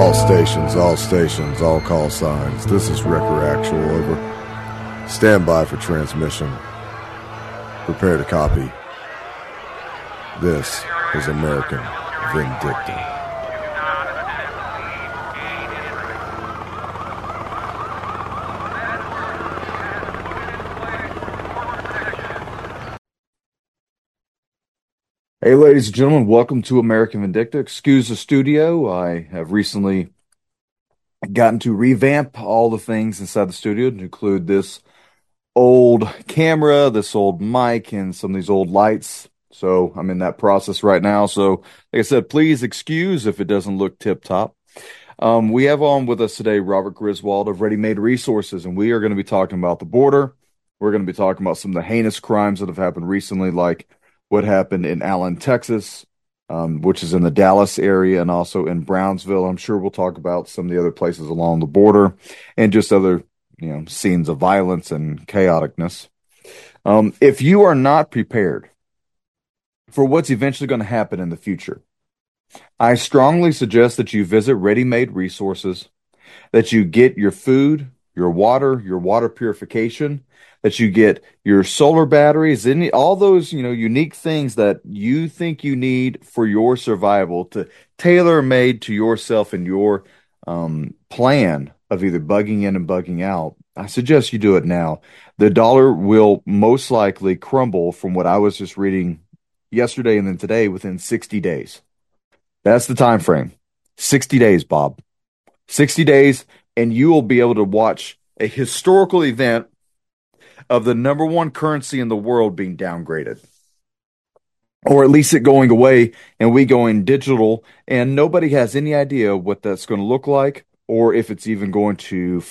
All stations, all call signs. This is Wrecker Actual, over. Stand by for transmission. Prepare to copy. This is American Vindicta. Hey, ladies and gentlemen, welcome to American Vindicta. Excuse the studio. I have recently gotten to revamp all the things inside the studio to include this old camera, this old mic, and some of these old lights. So I'm in that process right now. So, like I said, please excuse if it doesn't look tip-top. We have on with us today Robert Griswold of Ready Made Resources, and we are going to be talking about the border. We're going to be talking about some of the heinous crimes that have happened recently, like what happened in Allen, Texas, which is in the Dallas area, and also in Brownsville. I'm sure we'll talk about some of the other places along the border and just other, scenes of violence and chaoticness. If you are not prepared for what's eventually going to happen in the future, I strongly suggest that you visit Ready Made Resources, that you get your food, your water purification, that you get your solar batteries, all those, unique things that you think you need for your survival to tailor made to yourself and your plan of either bugging in and bugging out. I suggest you do it now. The dollar will most likely crumble from what I was just reading yesterday and then today within 60 days. That's the time frame. 60 days, Bob. 60 days, and you will be able to watch a historical event of the number one currency in the world being downgraded. Or at least it going away and we going digital, and nobody has any idea what that's going to look like or if it's even going to...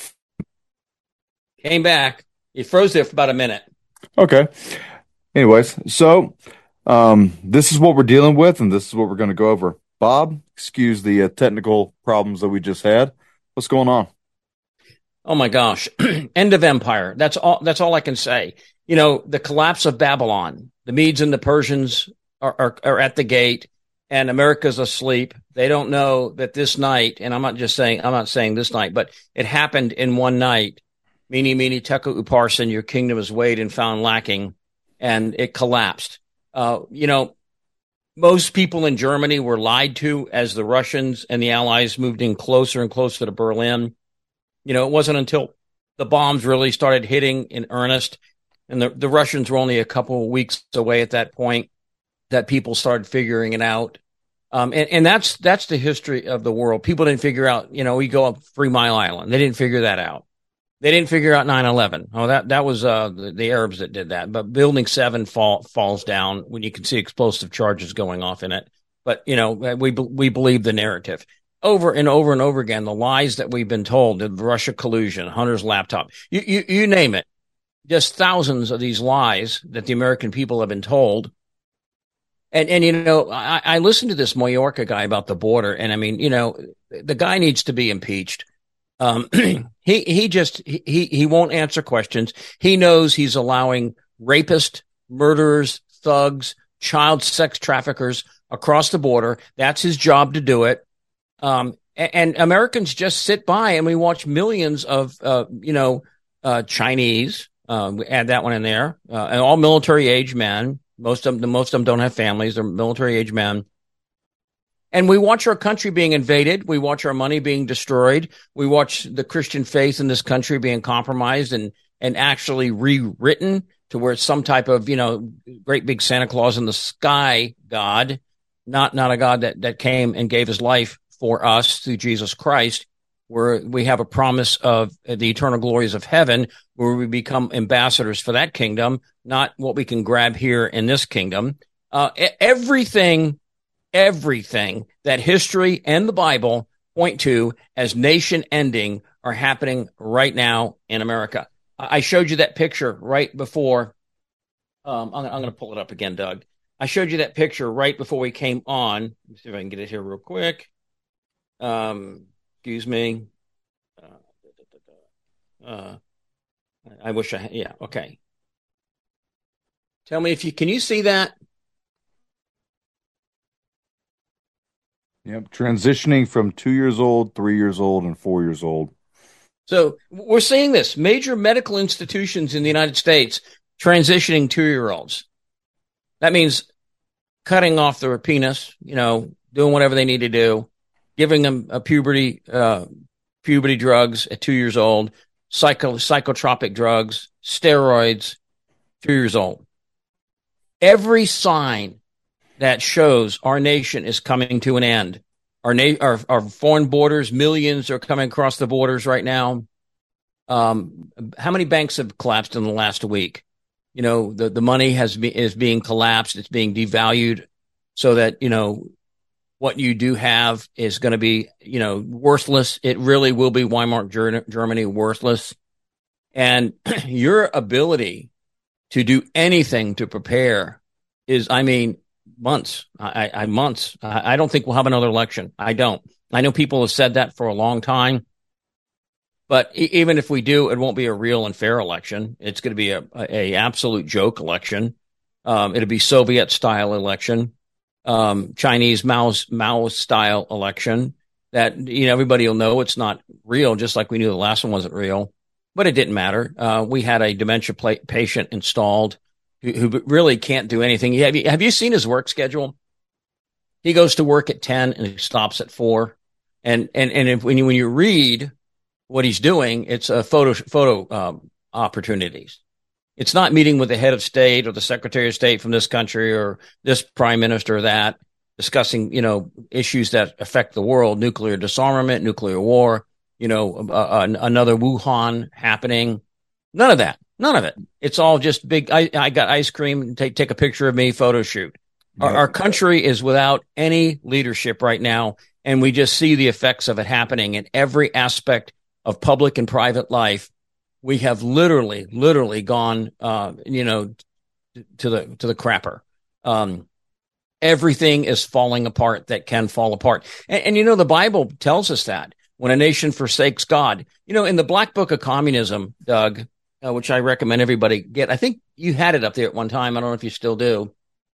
Came back. You froze there for about a minute. Okay. Anyways, so this is what we're dealing with, and this is what we're going to go over. Bob, excuse the technical problems that we just had. What's going on? Oh my gosh. End of empire. That's all I can say. The collapse of Babylon. The Medes and the Persians are at the gate, and America's asleep. They don't know that this night, and I'm not saying this night, but it happened in one night. Mene, mene, tekel, upharsin, your kingdom is weighed and found lacking, and it collapsed. Most people in Germany were lied to as the Russians and the Allies moved in closer and closer to Berlin. It wasn't until the bombs really started hitting in earnest, and the Russians were only a couple of weeks away at that point, that people started figuring it out. And that's the history of the world. People didn't figure out, we go up 3 Mile Island. They didn't figure that out. They didn't figure out 9/11. Oh, that was the Arabs that did that. But Building 7 falls down when you can see explosive charges going off in it. But we believe the narrative over and over and over again. The lies that we've been told, the Russia collusion, Hunter's laptop, you name it. Just thousands of these lies that the American people have been told. And I listened to this Mayorkas guy about the border, and I mean, the guy needs to be impeached. He won't answer questions. He knows he's allowing rapists, murderers, thugs, child sex traffickers across the border. That's his job to do it. And Americans just sit by and we watch millions of, Chinese, we add that one in there, and all military age men. Most of them don't have families. They're military age men. And we watch our country being invaded. We watch our money being destroyed. We watch the Christian faith in this country being compromised and actually rewritten to where it's some type of, great big Santa Claus in the sky God, not a God that came and gave his life for us through Jesus Christ, where we have a promise of the eternal glories of heaven, where we become ambassadors for that kingdom, not what we can grab here in this kingdom. Everything that history and the Bible point to as nation ending are happening right now in America. I showed you that picture right before. I'm going to pull it up again, Doug. I showed you that picture right before we came on. Let me see if I can get it here real quick. Excuse me. I wish yeah, okay. Tell me can you see that? Yep. Transitioning from 2 years old, 3 years old, and 4 years old. So we're seeing this major medical institutions in the United States transitioning 2-year-olds. That means cutting off their penis, doing whatever they need to do, giving them a puberty drugs at 2 years old, psychotropic drugs, steroids, 2 years old. Every sign that shows our nation is coming to an end. Our foreign borders, millions are coming across the borders right now. How many banks have collapsed in the last week? The money is being collapsed. It's being devalued so that, what you do have is going to be, worthless. It really will be Weimar Germany worthless. And your ability to do anything to prepare is, months. Months. I don't think we'll have another election. I don't. I know people have said that for a long time. But even if we do, it won't be a real and fair election. It's going to be a absolute joke election. It'll be Soviet style election, Chinese Mao style election. That everybody will know it's not real, just like we knew the last one wasn't real. But it didn't matter. We had a dementia patient installed who really can't do anything. Have you seen his work schedule? He goes to work at 10 and he stops at 4. And when you read what he's doing, it's photo opportunities. It's not meeting with the head of state or the secretary of state from this country or this prime minister or that, discussing, issues that affect the world, nuclear disarmament, nuclear war, another Wuhan happening. None of that. None of it. It's all just big. I got ice cream. Take a picture of me. Photo shoot. Yep. Our country is without any leadership right now, and we just see the effects of it happening in every aspect of public and private life. We have literally gone, to the crapper. Everything is falling apart that can fall apart, and the Bible tells us that when a nation forsakes God, in the Black Book of Communism, Doug. Which I recommend everybody get. I think you had it up there at one time. I don't know if you still do.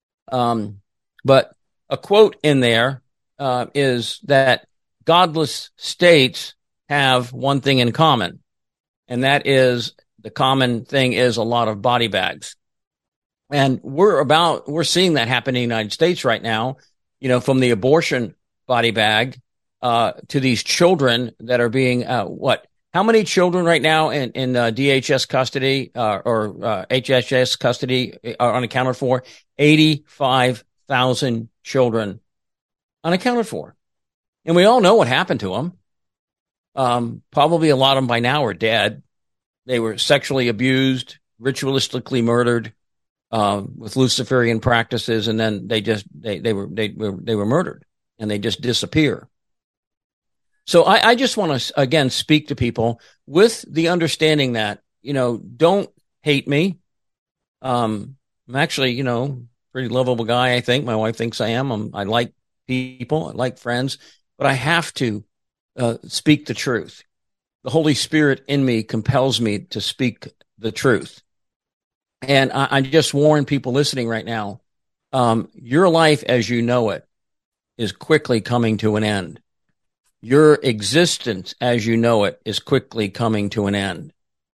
But a quote in there is that godless states have one thing in common, and that is the common thing is a lot of body bags. And we're seeing that happen in the United States right now, from the abortion body bag to these children that are being how many children right now in DHS custody or HHS custody are unaccounted for? 85,000 children unaccounted for. And we all know what happened to them. Probably a lot of them by now are dead. They were sexually abused, ritualistically murdered with Luciferian practices, and then they were murdered, and they just disappear. So I just want to, again, speak to people with the understanding that, don't hate me. I'm actually, pretty lovable guy, I think. My wife thinks I am. I like people. I like friends. But I have to speak the truth. The Holy Spirit in me compels me to speak the truth. And I just warn people listening right now, your life as you know it is quickly coming to an end. Your existence as you know it is quickly coming to an end.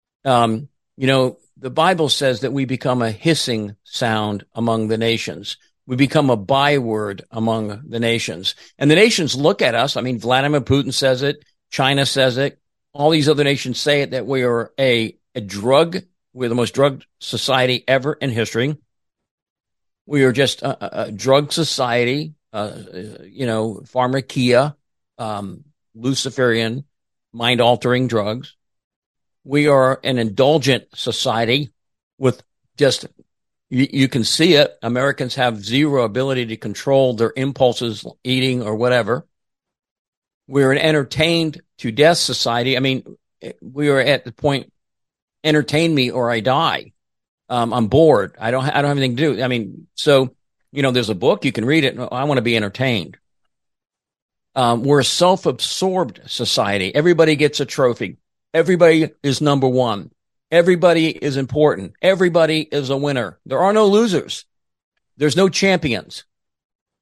The Bible says that we become a hissing sound among the nations. We become a byword among the nations. And the nations look at us. Vladimir Putin says it. China says it. All these other nations say it, that we are we're the most drugged society ever in history. We are just a drug society, pharmakia, Luciferian, mind-altering drugs. We are an indulgent society with just, you can see it. Americans have zero ability to control their impulses, eating or whatever. We're an entertained to death society. We are at the point, entertain me or I die. I'm bored. I don't have anything to do. So, there's a book, you can read it. I want to be entertained. We're a self-absorbed society. Everybody gets a trophy. Everybody is number one. Everybody is important. Everybody is a winner. There are no losers. There's no champions.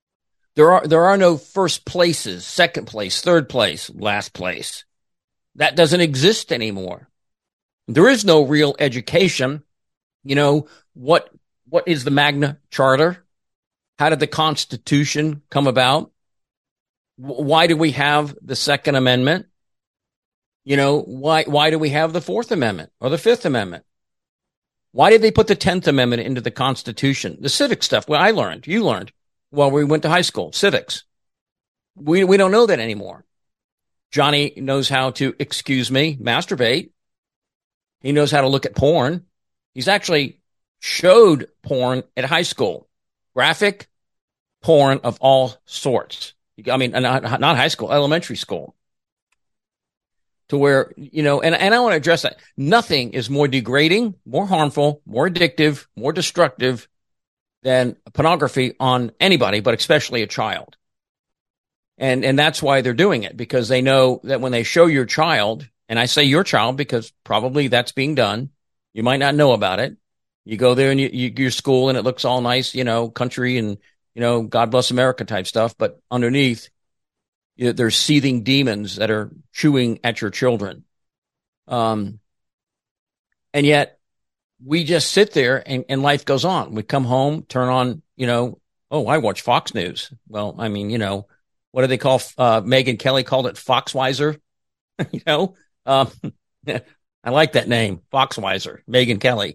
There are no first places, second place, third place, last place. That doesn't exist anymore. There is no real education. You know, what is the Magna Charta? How did the Constitution come about? Why do we have the Second Amendment? You know, why do we have the Fourth Amendment or the Fifth Amendment? Why did they put the 10th Amendment into the Constitution? The civic stuff. Well, you learned while we went to high school, civics. We don't know that anymore. Johnny knows how to, masturbate. He knows how to look at porn. He's actually showed porn at high school, graphic porn of all sorts. I mean, not high school, elementary school. To where, you know, and I want to address that. Nothing is more degrading, more harmful, more addictive, more destructive than pornography on anybody, but especially a child. And that's why they're doing it, because they know that when they show your child, and I say your child because probably that's being done, you might not know about it. You go there and your school and it looks all nice, you know, country and, you know, God bless America type stuff. But underneath, there's seething demons that are chewing at your children. And yet we just sit there and life goes on. We come home, turn on, you know, oh, I watch Fox News. Well, I mean, you know, what do they call, Megyn Kelly called it Foxwiser, you know? I like that name, Foxwiser, Megyn Kelly.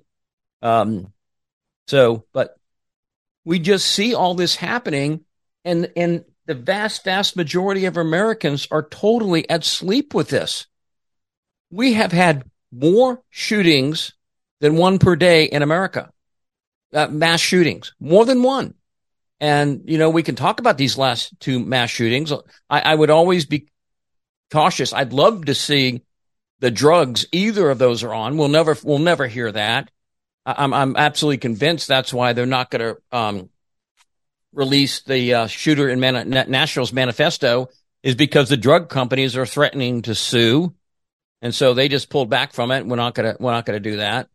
But we just see all this happening, and the vast majority of Americans are totally at sleep with this. We have had more shootings than one per day in America, mass shootings, more than one. And, you know, we can talk about these last two mass shootings. I would always be cautious. I'd love to see the drugs either of those are on. We'll never hear that. I'm absolutely convinced that's why they're not going to release the Shooter in Nationals manifesto, is because the drug companies are threatening to sue, and so they just pulled back from it. We're not gonna do that.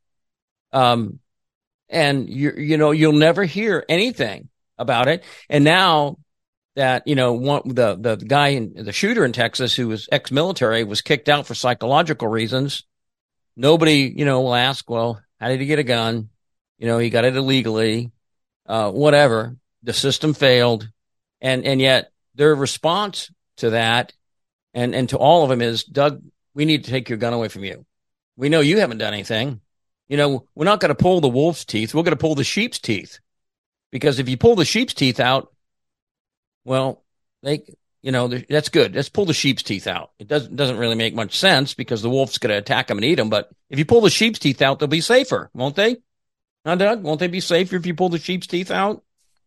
And you'll never hear anything about it. And now that, you know, the guy the shooter in Texas who was ex-military was kicked out for psychological reasons, nobody, you know, will ask, well, how did he get a gun? You know, he got it illegally, whatever. The system failed. And yet their response to that and to all of them is, Doug, we need to take your gun away from you. We know you haven't done anything. You know, we're not going to pull the wolf's teeth. We're going to pull the sheep's teeth. Because if you pull the sheep's teeth out, well, that's good. Let's pull the sheep's teeth out. It doesn't really make much sense because the wolf's going to attack them and eat them. But if you pull the sheep's teeth out, they'll be safer, won't they? Huh, Doug? Won't they be safer if you pull the sheep's teeth out?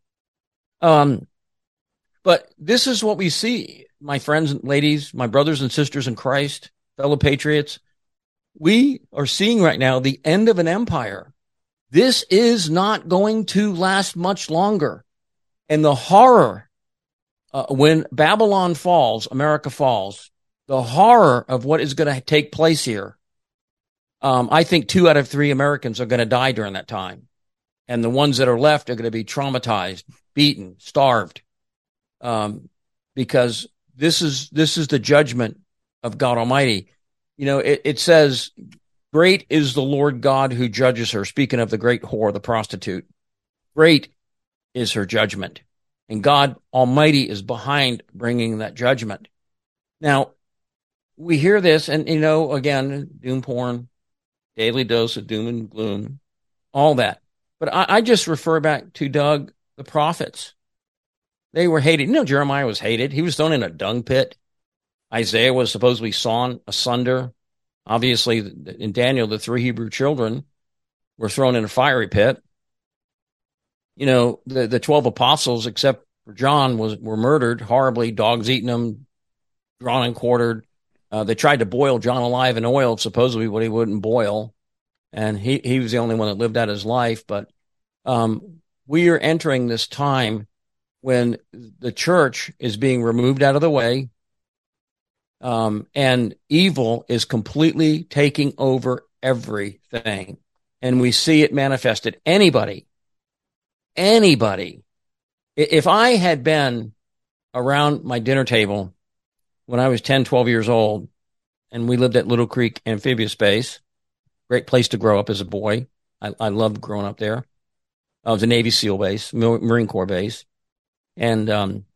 But this is what we see, my friends and ladies, my brothers and sisters in Christ, fellow patriots. We are seeing right now the end of an empire. This is not going to last much longer. And the horror, when Babylon falls, America falls, the horror of what is going to take place here. I think 2 out of 3 Americans are going to die during that time. And the ones that are left are going to be traumatized, beaten, starved. Because this is the judgment of God Almighty. You know, it says, great is the Lord God who judges her. Speaking of the great whore, the prostitute. Great is her judgment. And God Almighty is behind bringing that judgment. Now, we hear this, and, you know, again, doom porn, daily dose of doom and gloom, all that. But I just refer back to Doug, the prophets. They were hated. You know, Jeremiah was hated. He was thrown in a dung pit. Isaiah was supposedly sawn asunder. Obviously, in Daniel, the 3 Hebrew children were thrown in a fiery pit. You know, the 12 apostles, except for John, were murdered horribly, dogs eating them, drawn and quartered. They tried to boil John alive in oil, supposedly what he wouldn't boil. And he was the only one that lived out his life. But we are entering this time when the church is being removed out of the way. And evil is completely taking over everything. And we see it manifested. Anybody, if I had been around my dinner table when I was 10, 12 years old, and we lived at Little Creek Amphibious Base. Great place to grow up as a boy. I loved growing up there. It was a Navy SEAL base, Marine Corps base. And,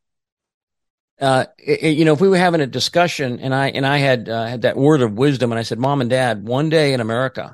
if we were having a discussion and I had that word of wisdom and I said, Mom and Dad, one day in America,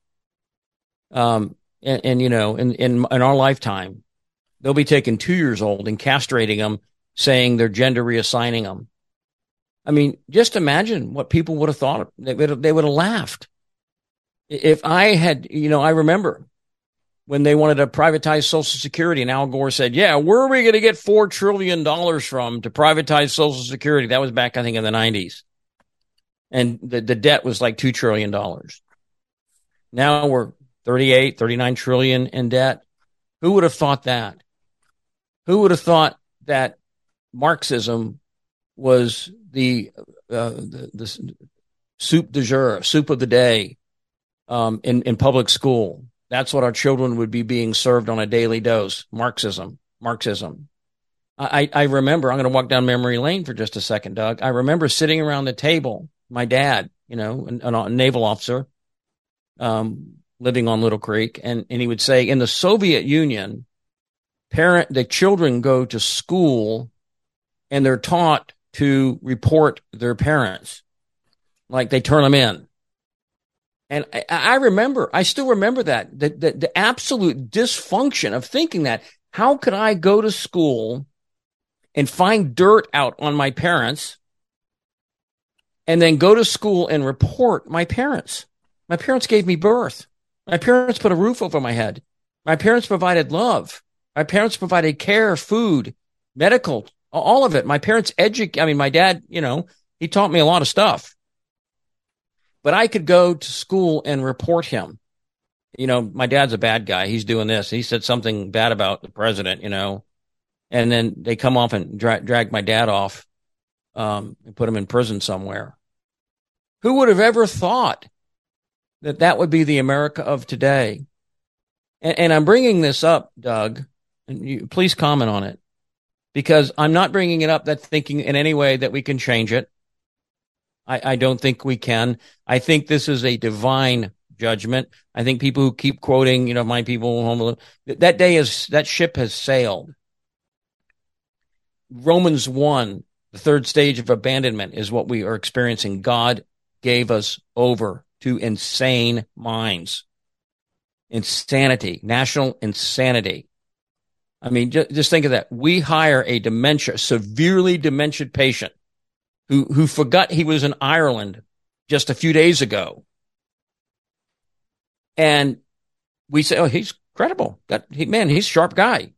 in our lifetime, they'll be taking 2 years old and castrating them, saying they're gender reassigning them. I mean, just imagine what people would have thought. They would have laughed. If I had, I remember when they wanted to privatize Social Security and Al Gore said, yeah, where are we going to get $4 trillion from to privatize Social Security? That was back, I think, in the 90s. And the debt was like $2 trillion. Now we're 38, 39 trillion in debt. Who would have thought that? Who would have thought that Marxism was the soup du jour, soup of the day in public school? That's what our children would be being served on a daily dose. Marxism. I remember, I'm going to walk down memory lane for just a second, Doug. I remember sitting around the table, my dad, a naval officer, living on Little Creek. And he would say, in the Soviet Union, the children go to school and they're taught to report their parents. Like they turn them in. And I still remember that, the absolute dysfunction of thinking that. How could I go to school and find dirt out on my parents and then go to school and report my parents? My parents gave me birth. My parents put a roof over my head. My parents provided love. My parents provided care, food, medical, all of it. My parents my dad, he taught me a lot of stuff. But I could go to school and report him. My dad's a bad guy. He's doing this. He said something bad about the president, and then they come off and drag my dad off and put him in prison somewhere. Who would have ever thought that would be the America of today? And I'm bringing this up, Doug, and please comment on it, because I'm not bringing it up that thinking in any way that we can change it. I don't think we can. I think this is a divine judgment. I think people who keep quoting, my people, that ship has sailed. Romans 1, the third stage of abandonment is what we are experiencing. God gave us over to insane minds. Insanity, national insanity. I mean, just think of that. We hire a severely dementia patient who forgot he was in Ireland just a few days ago. And we say, oh, he's credible. He's a sharp guy.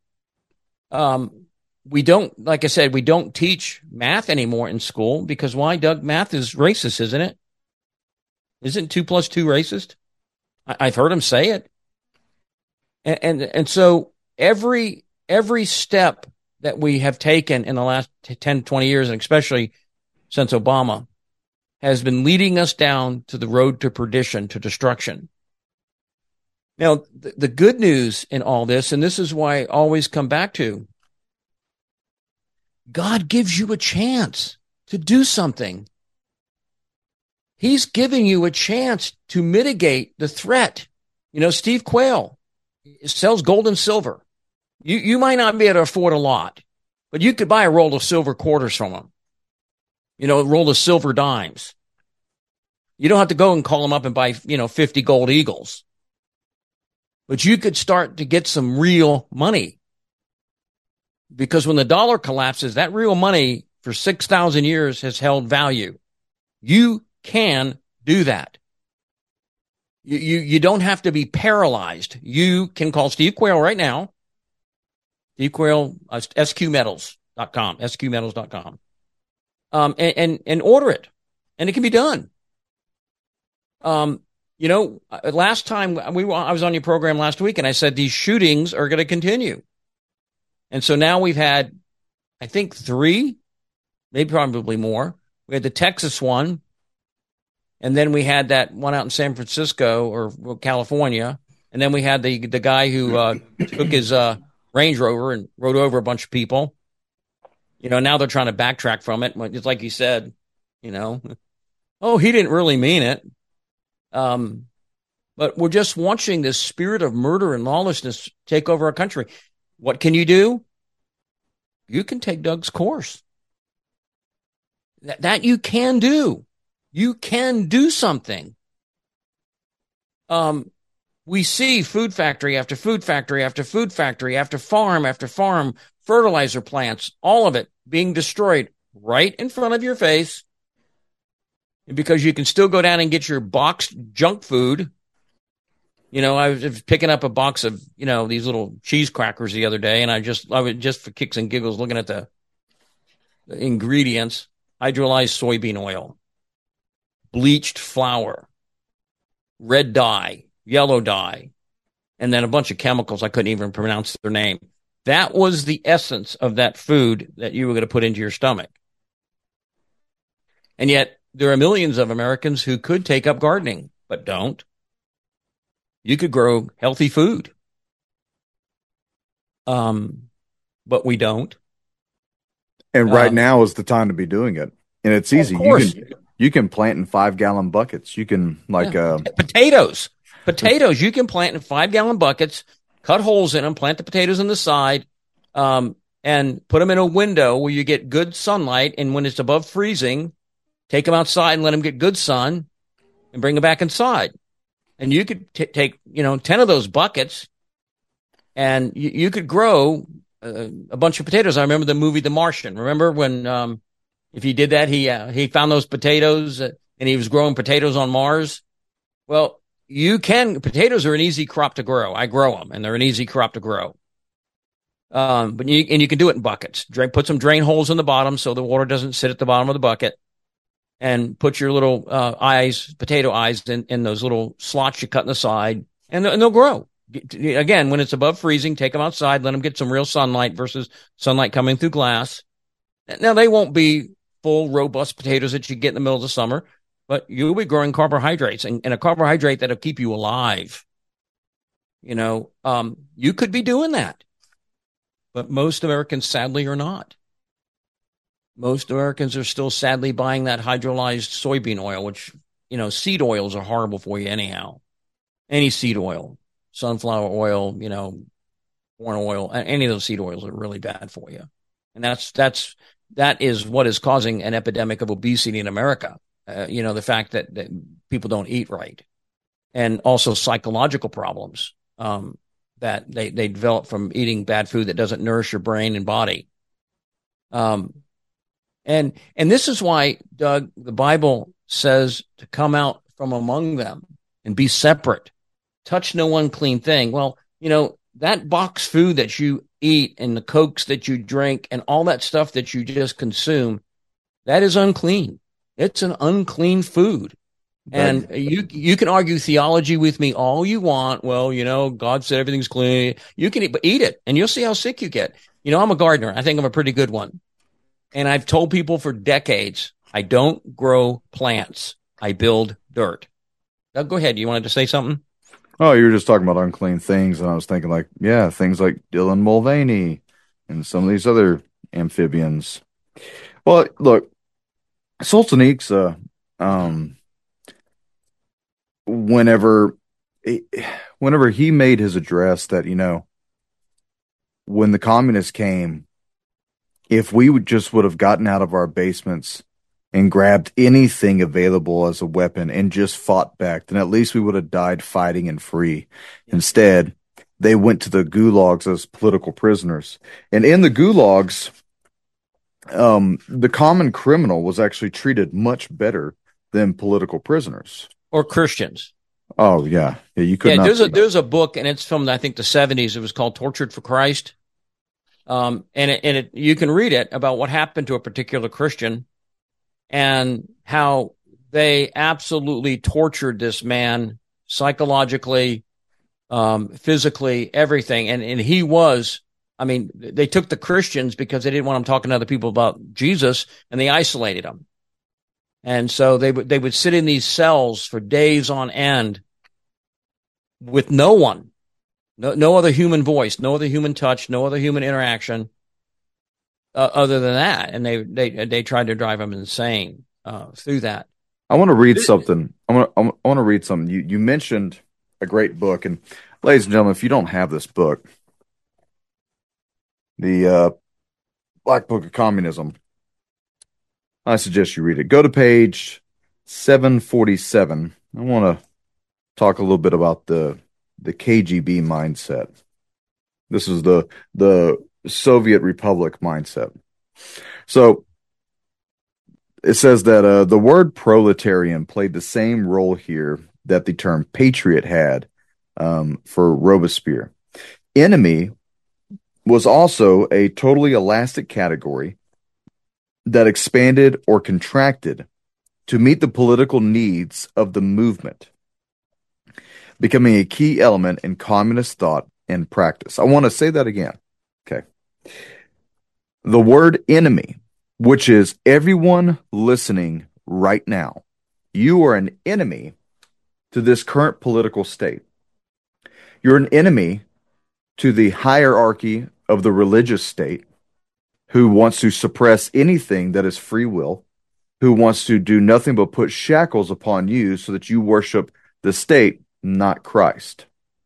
We don't, like I said, we don't teach math anymore in school because why, Doug? Math is racist, isn't it? Isn't 2 + 2 racist? I've heard him say it. And so every step that we have taken in the last 10, 20 years, and especially since Obama, has been leading us down to the road to perdition, to destruction. Now, the good news in all this, and this is why I always come back to, God gives you a chance to do something. He's giving you a chance to mitigate the threat. Steve Quayle sells gold and silver. You might not be able to afford a lot, but you could buy a roll of silver quarters from him. A roll of silver dimes. You don't have to go and call him up and buy, 50 gold eagles. But you could start to get some real money. Because when the dollar collapses, that real money for 6,000 years has held value. You can do that. You don't have to be paralyzed. You can call Steve Quayle right now. Steve Quayle, sqmetals.com, sqmetals.com. And order it, and it can be done. Last time I was on your program last week, and I said these shootings are going to continue, and so now we've had, I think 3, maybe probably more. We had the Texas one, and then we had that one out in San Francisco or California, and then we had the guy who took his Range Rover and rode over a bunch of people. Now they're trying to backtrack from it. It's like you said, oh, he didn't really mean it. But we're just watching this spirit of murder and lawlessness take over our country. What can you do? You can take Doug's course. That you can do. You can do something. We see food factory after food factory after food factory after farm, fertilizer plants, all of it being destroyed right in front of your face. Because you can still go down and get your boxed junk food. I was picking up a box of, these little cheese crackers the other day, and I was just for kicks and giggles looking at the ingredients: hydrolyzed soybean oil, bleached flour, red dye, yellow dye, and then a bunch of chemicals. I couldn't even pronounce their name. That was the essence of that food that you were going to put into your stomach. And yet there are millions of Americans who could take up gardening, but don't. You could grow healthy food. But we don't. And right now is the time to be doing it. And it's easy. You can plant in 5-gallon buckets. You can potatoes. Potatoes you can plant in 5-gallon buckets, cut holes in them, plant the potatoes on the side, and put them in a window where you get good sunlight. And when it's above freezing, take them outside and let them get good sun and bring them back inside. And you could take, 10 of those buckets and you could grow a bunch of potatoes. I remember the movie The Martian. Remember when, if he did that, he found those potatoes and he was growing potatoes on Mars. Well, potatoes are an easy crop to grow. I grow them and they're an easy crop to grow. But you can do it in buckets. Put some drain holes in the bottom so the water doesn't sit at the bottom of the bucket. And put your little potato eyes in those little slots you cut in the side, and they'll grow. Again, when it's above freezing, take them outside, let them get some real sunlight versus sunlight coming through glass. Now, they won't be full, robust potatoes that you get in the middle of the summer, but you'll be growing carbohydrates, and a carbohydrate that'll keep you alive. You could be doing that, but most Americans, sadly, are not. Most Americans are still sadly buying that hydrolyzed soybean oil, which, seed oils are horrible for you anyhow. Any seed oil, sunflower oil, corn oil, any of those seed oils are really bad for you. And that is what is causing an epidemic of obesity in America. The fact that people don't eat right, and also psychological problems that they develop from eating bad food that doesn't nourish your brain and body. And this is why, Doug, the Bible says to come out from among them and be separate, touch no unclean thing. Well, that box food that you eat and the Cokes that you drink and all that stuff that you just consume, that is unclean. It's an unclean food. And you can argue theology with me all you want. Well, God said everything's clean. You can eat it and you'll see how sick you get. I'm a gardener. I think I'm a pretty good one. And I've told people for decades, I don't grow plants. I build dirt. Now, go ahead. You wanted to say something? Oh, you were just talking about unclean things. And I was thinking things like Dylan Mulvaney and some of these other amphibians. Well, look, Solzhenitsyn, whenever he made his address that, when the communists came, if we would have gotten out of our basements and grabbed anything available as a weapon and just fought back, then at least we would have died fighting and free. Instead, they went to the gulags as political prisoners. And in the gulags, the common criminal was actually treated much better than political prisoners. Or Christians. Oh, yeah. You could not. There's a book, and it's from, I think, the 70s. It was called Tortured for Christ. And you can read it about what happened to a particular Christian and how they absolutely tortured this man psychologically, physically, everything. And he was, they took the Christians because they didn't want him talking to other people about Jesus, and they isolated them. And so they would sit in these cells for days on end with no one. No other human voice, no other human touch, no other human interaction. other than that, and they tried to drive him insane through that. I want to read something. I want to read something. You mentioned a great book, and ladies and gentlemen, if you don't have this book, the Black Book of Communism, I suggest you read it. Go to page 747. I want to talk a little bit about the KGB mindset. This is the Soviet Republic mindset. So it says that the word proletarian played the same role here that the term patriot had for Robespierre. Enemy was also a totally elastic category that expanded or contracted to meet the political needs of the movement, becoming a key element in communist thought and practice. I want to say that again. Okay. The word enemy, which is everyone listening right now, you are an enemy to this current political state. You're an enemy to the hierarchy of the religious state who wants to suppress anything that is free will, who wants to do nothing but put shackles upon you so that you worship the state, not Christ.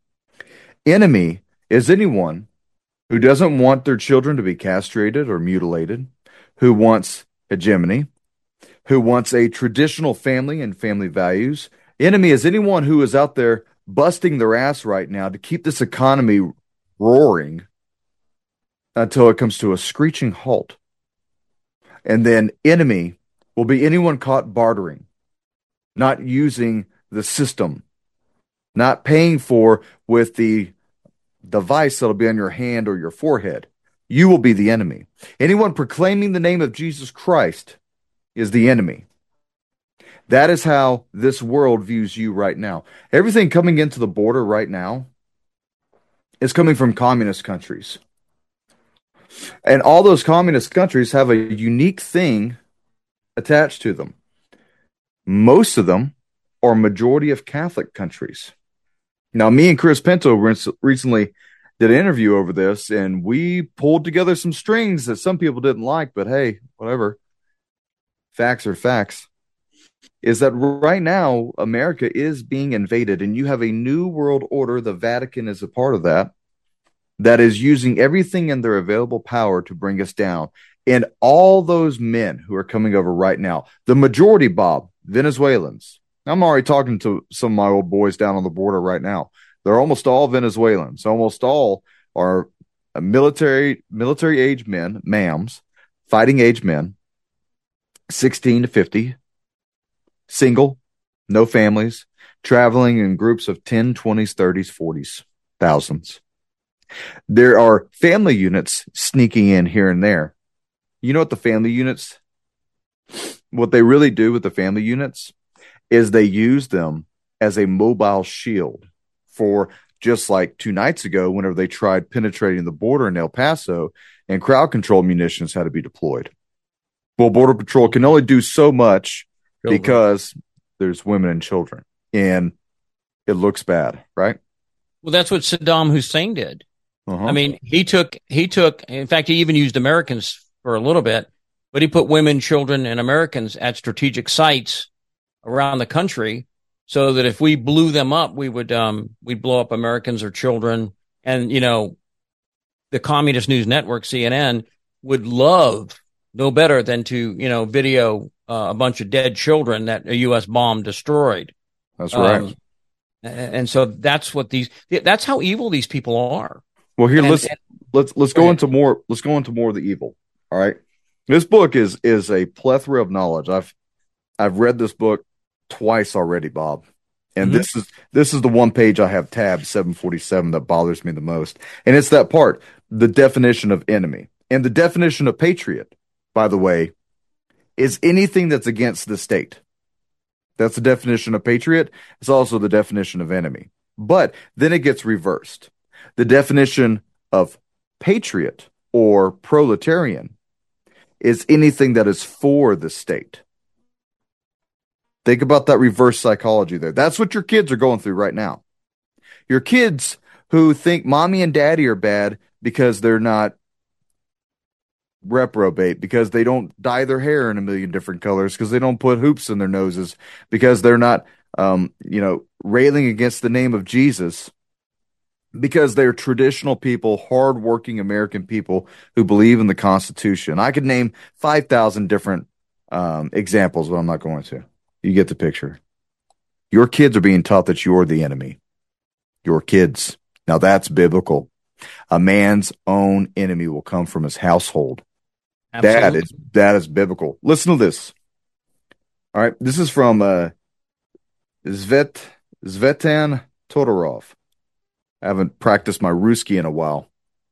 Enemy is anyone who doesn't want their children to be castrated or mutilated, who wants hegemony, who wants a traditional family and family values. Enemy is anyone who is out there busting their ass right now to keep this economy roaring until it comes to a screeching halt. And then enemy will be anyone caught bartering, not using the system, not paying for with the device that'll be on your hand or your forehead. You will be the enemy. Anyone proclaiming the name of Jesus Christ is the enemy. That is how this world views you right now. Everything coming into the border right now is coming from communist countries. And all those communist countries have a unique thing attached to them. Most of them are majority of Catholic countries. Now, me and Chris Pinto recently did an interview over this, and we pulled together some strings that some people didn't like, but hey, whatever. Facts are facts. Is that right now, America is being invaded, and you have a new world order. The Vatican is a part of that, that is using everything in their available power to bring us down. And all those men who are coming over right now, the majority, Bob, Venezuelans. I'm already talking to some of my old boys down on the border right now. They're almost all Venezuelans. Almost all are military age men, ma'ams, fighting age men, 16 to 50, single, no families, traveling in groups of 10, 20s, 30s, 40s, thousands. There are family units sneaking in here and there. You know what the family units, what they really do with the family units is they use them as a mobile shield for, just like 2 nights ago, whenever they tried penetrating the border in El Paso and crowd control munitions had to be deployed. Well, Border Patrol can only do so much because there's women and children, and it looks bad, right? Well, that's what Saddam Hussein did. I mean, he took, in fact, he even used Americans for a little bit, but he put women, children, and Americans at strategic sites around the country so that if we blew them up, we'd blow up Americans or children. And, you know, the Communist News Network, CNN, would love no better than to, you know, video a bunch of dead children that a U.S. bomb destroyed. That's right. And so that's how evil these people are. Well, here, let's go into more. Let's go into more of the evil. All right, this book is a plethora of knowledge. I've read this book twice already, Bob, and this is the one page I have tabbed 747 that bothers me the most, and it's that part, the definition of enemy, and the definition of patriot, by the way, is anything that's against the state. That's the definition of patriot. It's also the definition of enemy. But then it gets reversed. The definition of patriot or proletarian is anything that is for the state. Think about that reverse psychology there. That's what your kids are going through right now. Your kids who think mommy and daddy are bad because they're not reprobate, because they don't dye their hair in a million different colors, because they don't put hoops in their noses, because they're not, railing against the name of Jesus, because they're traditional people, hardworking American people who believe in the Constitution. I could name 5,000 different examples, but I'm not going to. You get the picture. Your kids are being taught that you're the enemy. Your kids. Now that's biblical. A man's own enemy will come from his household. Absolutely. That is biblical. Listen to this. All right, this is from Svetan Todorov. I haven't practiced my Ruski in a while.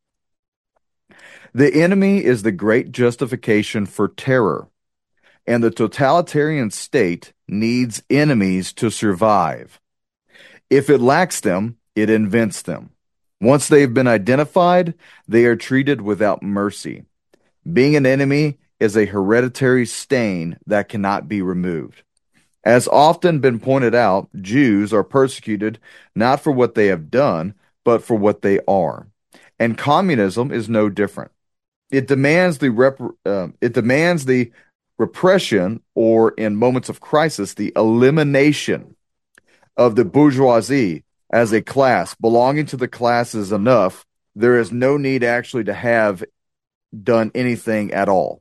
The enemy is the great justification for terror, and the totalitarian state needs enemies to survive. If it lacks them, it invents them. Once they've been identified, they are treated without mercy. Being an enemy is a hereditary stain that cannot be removed. As often been pointed out, Jews are persecuted not for what they have done, but for what they are. And communism is no different. It demands the repression, or in moments of crisis, the elimination of the bourgeoisie as a class. Belonging to the class is enough. There is no need actually to have done anything at all.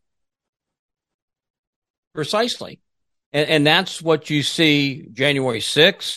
Precisely. And that's what you see January 6th.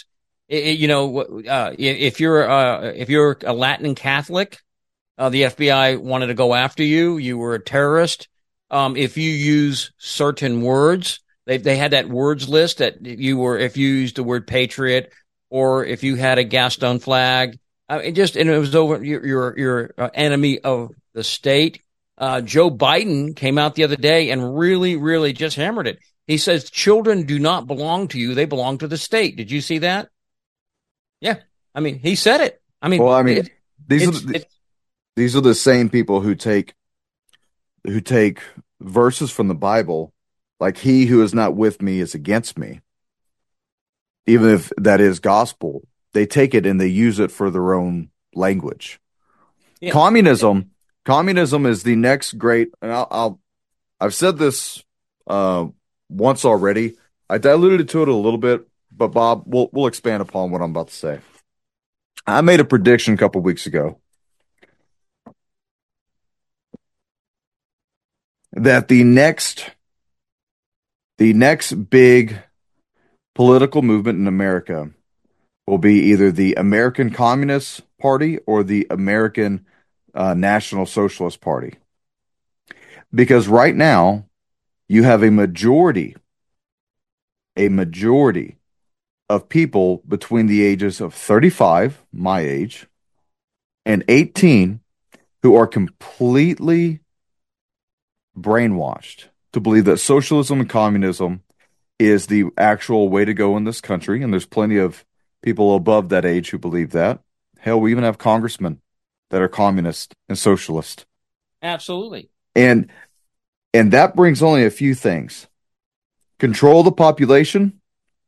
If you're a Latin Catholic, the FBI wanted to go after you. You were a terrorist. If you use certain words, they had that words list that if you used the word patriot, or if you had a Gaston flag, it was over. You're an enemy of the state. Joe Biden came out the other day and really, really just hammered it. He says children do not belong to you; they belong to the state. Did you see that? Yeah, I mean, he said it. I mean, well, these are the same people who take verses from the Bible, like "He who is not with me is against me," even if that is gospel. They take it and they use it for their own language. Yeah. Communism is the next great. And I've said this once already. I diluted it a little bit, but Bob, we'll expand upon what I'm about to say. I made a prediction a couple weeks ago that the next big political movement in America will be either the American Communist Party or the American National Socialist Party. Because right now, you have a majority of people between the ages of 35, my age, and 18 who are completely brainwashed to believe that socialism and communism is the actual way to go in this country. And there's plenty of people above that age who believe that. Hell, we even have congressmen that are communist and socialist. Absolutely. And that brings only a few things. Control of the population,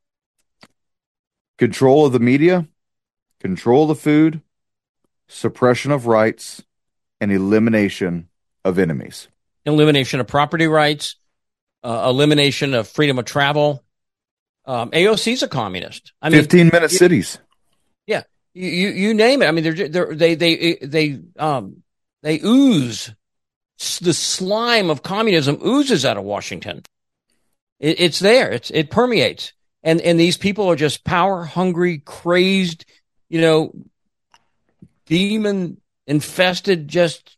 control of the media, control of the food, suppression of rights, and elimination of enemies. Elimination of property rights, elimination of freedom of travel. AOC's a communist. 15-minute cities. Yeah, you name it. I mean, they ooze. The slime of communism oozes out of Washington. It's there. It permeates, and these people are just power hungry, crazed, demon infested, just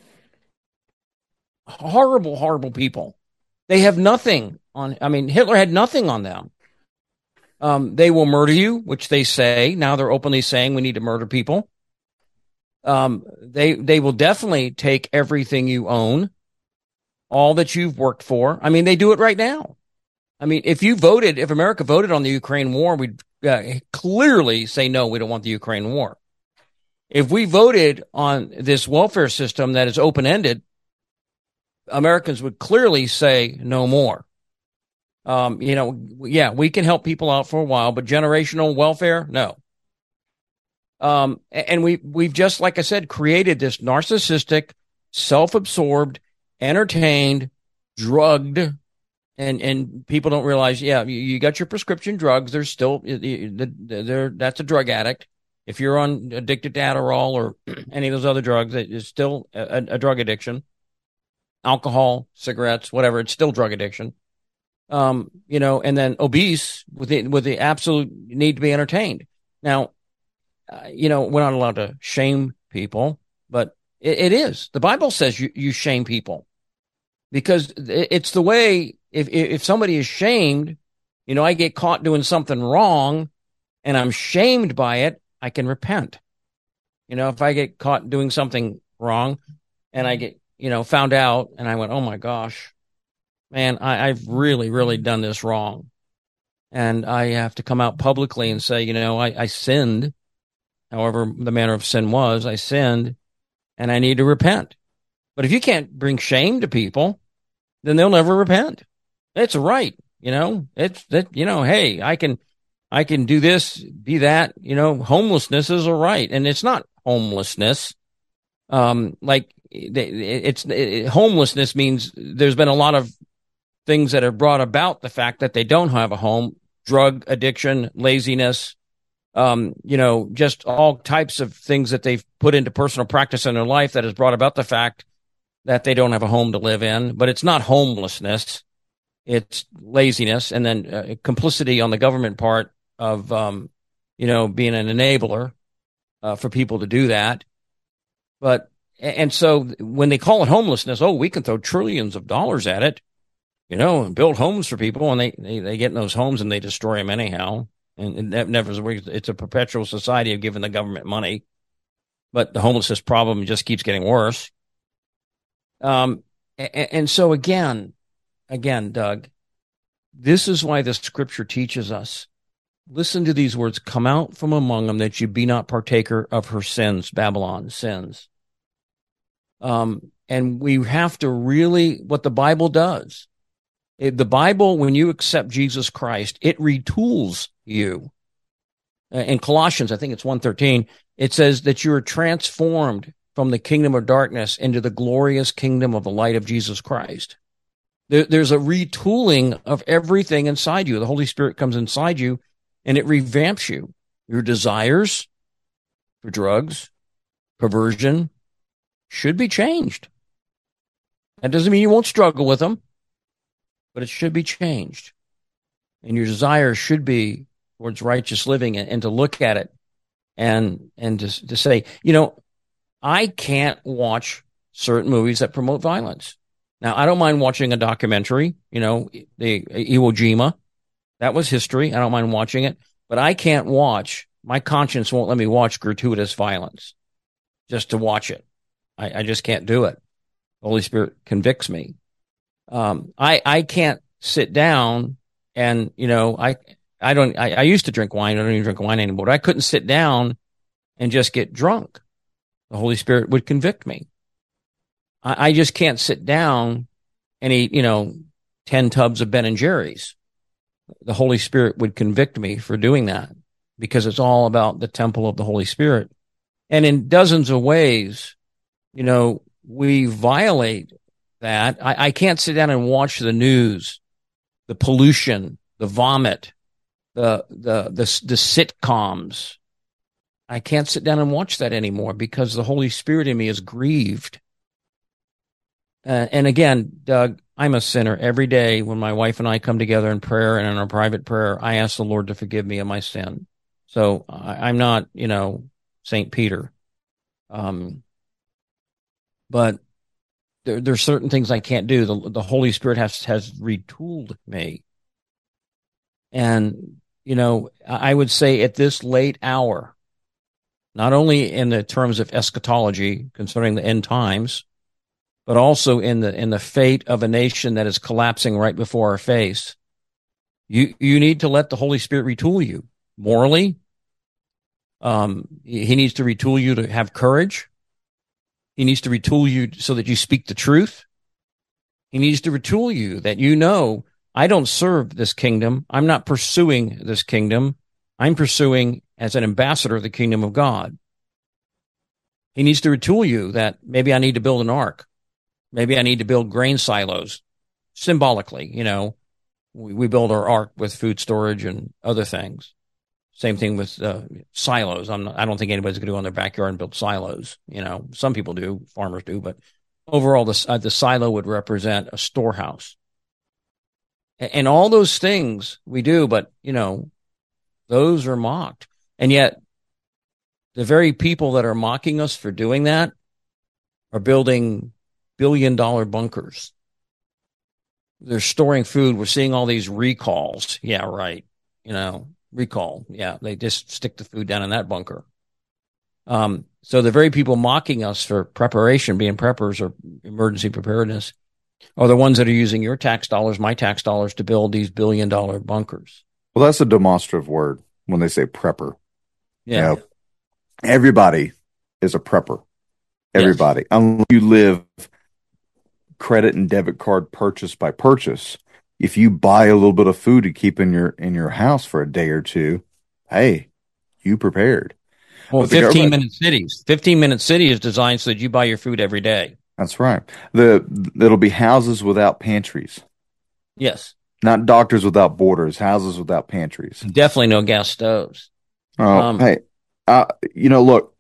horrible people. They have nothing on. I mean, Hitler had nothing on them. They will murder you, which they say now. They're openly saying we need to murder people. They will definitely take everything you own, all that you've worked for. I mean, they do it right now. I mean, if America voted on the Ukraine war, we'd clearly say, no, we don't want the Ukraine war. If we voted on this welfare system that is open-ended, Americans would clearly say no more. We can help people out for a while, but generational welfare, no. And we've just, like I said, created this narcissistic, self-absorbed, entertained, drugged, and people don't realize, you got your prescription drugs. There's still, that's a drug addict. If you're addicted to Adderall or any of those other drugs, it's still a drug addiction. Alcohol, cigarettes, whatever, it's still drug addiction. And then obese with the absolute need to be entertained. Now, we're not allowed to shame people, but it is. The Bible says you shame people because it's the way, if somebody is shamed, I get caught doing something wrong and I'm shamed by it, I can repent. If I get caught doing something wrong and I get, found out and I went, oh my gosh, man, I've really, really done this wrong. And I have to come out publicly and say, I sinned. However, the manner of sin was, I sinned and I need to repent. But if you can't bring shame to people, then they'll never repent. It's right. It's that, hey, I can do this, be that, homelessness is a right. And it's not homelessness. Homelessness means there's been a lot of things that have brought about the fact that they don't have a home, drug addiction, laziness, just all types of things that they've put into personal practice in their life that has brought about the fact that they don't have a home to live in. But it's not homelessness. It's laziness and then complicity on the government part of, being an enabler for people to do that. And so when they call it homelessness, we can throw trillions of dollars at it, and build homes for people, and they get in those homes and they destroy them anyhow. And that never works. It's a perpetual society of giving the government money, but the homelessness problem just keeps getting worse. And so again, Doug, this is why the scripture teaches us. Listen to these words, come out from among them that you be not partaker of her sins, Babylon's sins. And we have to really, what the Bible does, the Bible, when you accept Jesus Christ, it retools you. In Colossians, I think it's 1:13, it says that you are transformed from the kingdom of darkness into the glorious kingdom of the light of Jesus Christ. There's a retooling of everything inside you. The Holy Spirit comes inside you and it revamps you. Your desires for drugs, perversion should be changed. That doesn't mean you won't struggle with them, but it should be changed. And your desire should be towards righteous living and to look at it and to say, I can't watch certain movies that promote violence. Now, I don't mind watching a documentary, the Iwo Jima. That was history. I don't mind watching it, but I can't watch. My conscience won't let me watch gratuitous violence just to watch it. I just can't do it. The Holy Spirit convicts me. I can't sit down and, I used to drink wine. I don't even drink wine anymore. But I couldn't sit down and just get drunk. The Holy Spirit would convict me. I just can't sit down and eat, 10 tubs of Ben and Jerry's. The Holy Spirit would convict me for doing that because it's all about the temple of the Holy Spirit. And in dozens of ways, we violate that. I can't sit down and watch the news, the pollution, the vomit, the sitcoms. I can't sit down and watch that anymore because the Holy Spirit in me is grieved. And again, Doug, I'm a sinner. Every day when my wife and I come together in prayer and in our private prayer, I ask the Lord to forgive me of my sin. So I'm not, St. Peter. But there's certain things I can't do. The Holy Spirit has retooled me. And, I would say at this late hour, not only in the terms of eschatology concerning the end times, but also in the fate of a nation that is collapsing right before our face. You need to let the Holy Spirit retool you morally. He needs to retool you to have courage. He needs to retool you so that you speak the truth. He needs to retool you that I don't serve this kingdom. I'm not pursuing this kingdom. I'm pursuing as an ambassador of the kingdom of God. He needs to retool you that maybe I need to build an ark. Maybe I need to build grain silos symbolically. We build our ark with food storage and other things. Same thing with silos. I don't think anybody's going to go in their backyard and build silos. Some people do, farmers do, but overall, the silo would represent a storehouse. And all those things we do, but, those are mocked. And yet, the very people that are mocking us for doing that are building billion-dollar bunkers. They're storing food. We're seeing all these recalls. Yeah, right. Recall. Yeah, they just stick the food down in that bunker. So the very people mocking us for preparation, being preppers or emergency preparedness, are the ones that are using your tax dollars, my tax dollars, to build these billion-dollar bunkers. Well, that's a demonstrative word when they say prepper. Yeah. Everybody is a prepper. Everybody. Yes. Unless you live credit and debit card purchase by purchase. If you buy a little bit of food to keep in your house for a day or two, hey, you prepared. Well, 15-minute cities. 15-minute city is designed so that you buy your food every day. That's right. It'll be houses without pantries. Yes. Not doctors without borders, houses without pantries. Definitely no gas stoves. Hey, look,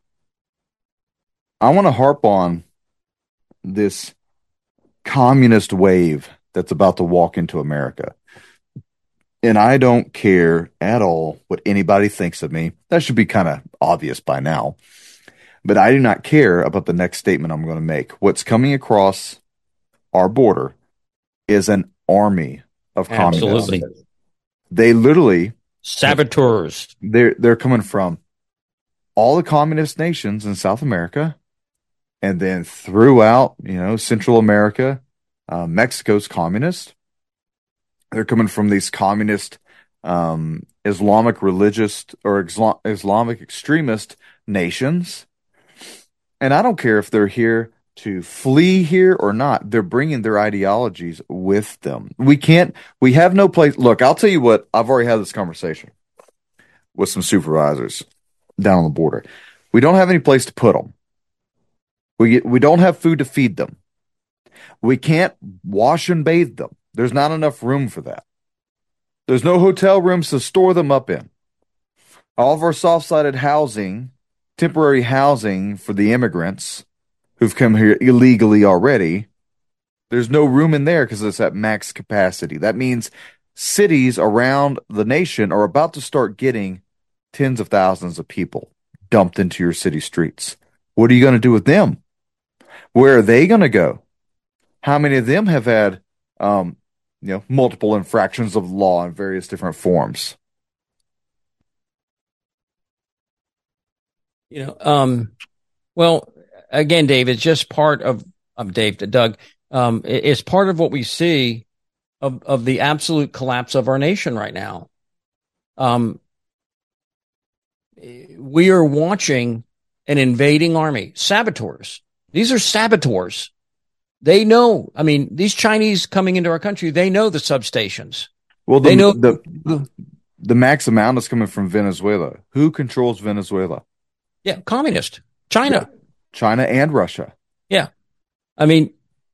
I want to harp on this communist wave that's about to walk into America. And I don't care at all what anybody thinks of me. That should be kind of obvious by now. But I do not care about the next statement I'm going to make. What's coming across our border is an army of communists. Absolutely. They literally... saboteurs. They're coming from all the communist nations in South America, and then throughout, Central America. Mexico's communist. They're coming from these communist, Islamic religious or Islamic extremist nations. And I don't care if they're here to flee here or not. They're bringing their ideologies with them. We have no place. Look, I'll tell you what, I've already had this conversation with some supervisors down on the border. We don't have any place to put them. We don't have food to feed them. We can't wash and bathe them. There's not enough room for that. There's no hotel rooms to store them up in. All of our soft-sided housing, temporary housing for the immigrants who've come here illegally already, there's no room in there because it's at max capacity. That means cities around the nation are about to start getting tens of thousands of people dumped into your city streets. What are you going to do with them? Where are they going to go? How many of them have had, multiple infractions of law in various different forms? Well, again, Dave, it's just part of Doug. It's part of what we see of the absolute collapse of our nation right now. We are watching an invading army, saboteurs. These are saboteurs. They know. I mean, these Chinese coming into our country, they know the substations. Well, they know the max amount is coming from Venezuela. Who controls Venezuela? Yeah, communist China. Yeah. China and Russia. Yeah, I mean,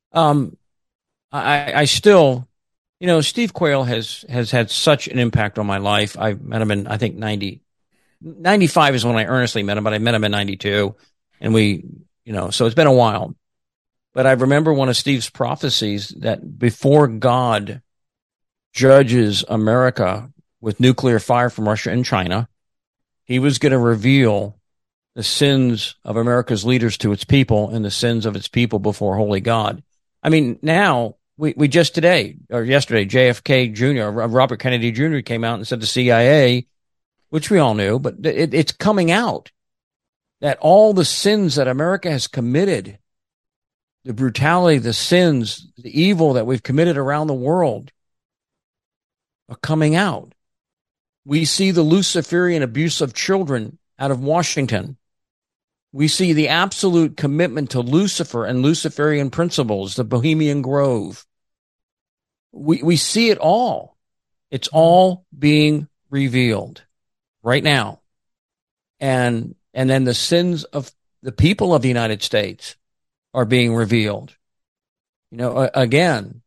I still, Steve Quayle has had such an impact on my life. I met him in, I think, 95 is when I earnestly met him, but I met him in 92, and we, so it's been a while. But I remember one of Steve's prophecies that before God judges America with nuclear fire from Russia and China, he was going to reveal the sins of America's leaders to its people and the sins of its people before holy God. I mean, now, we just today, or yesterday, JFK Jr., Robert Kennedy Jr. came out and said the CIA, which we all knew, but it's coming out that all the sins that America has committed, the brutality, the sins, the evil that we've committed around the world are coming out. We see the Luciferian abuse of children out of Washington. We see the absolute commitment to Lucifer and Luciferian principles, the Bohemian Grove. We see it all. It's all being revealed right now. And then the sins of the people of the United States are being revealed. Again,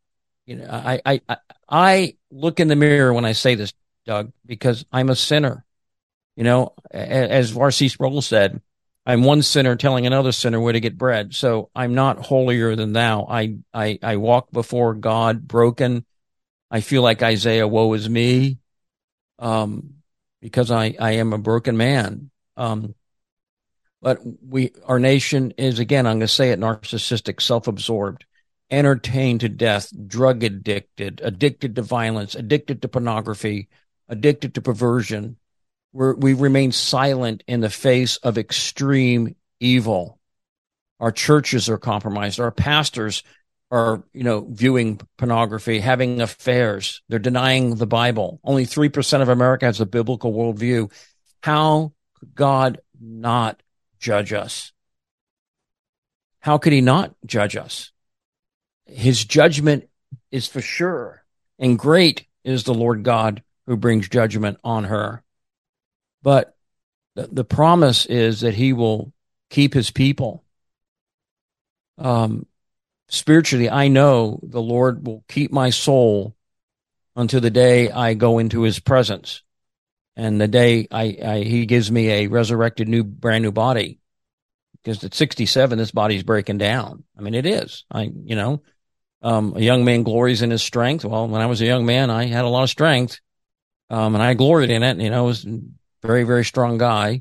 I look in the mirror when I say this, Doug, because I'm a sinner. As R.C. Sproul said, I'm one sinner telling another sinner where to get bread. So I'm not holier than thou. I walk before God broken. I feel like Isaiah, woe is me, because I am a broken man. But our nation is, again, I'm going to say it, narcissistic, self-absorbed, entertained to death, drug addicted, addicted to violence, addicted to pornography, addicted to perversion. We remain silent in the face of extreme evil. Our churches are compromised. Our pastors are, viewing pornography, having affairs. They're denying the Bible. Only 3% of America has a biblical worldview. How could God not judge us? How could he not judge us? His judgment is for sure. And great is the Lord God who brings judgment on her. But the promise is that he will keep his people. Spiritually, I know the Lord will keep my soul until the day I go into his presence. And the day he gives me a resurrected brand new body. Because at 67, this body's breaking down. I mean, it is. A young man glories in his strength. Well, when I was a young man, I had a lot of strength. And I gloried in it. I was a very, very strong guy.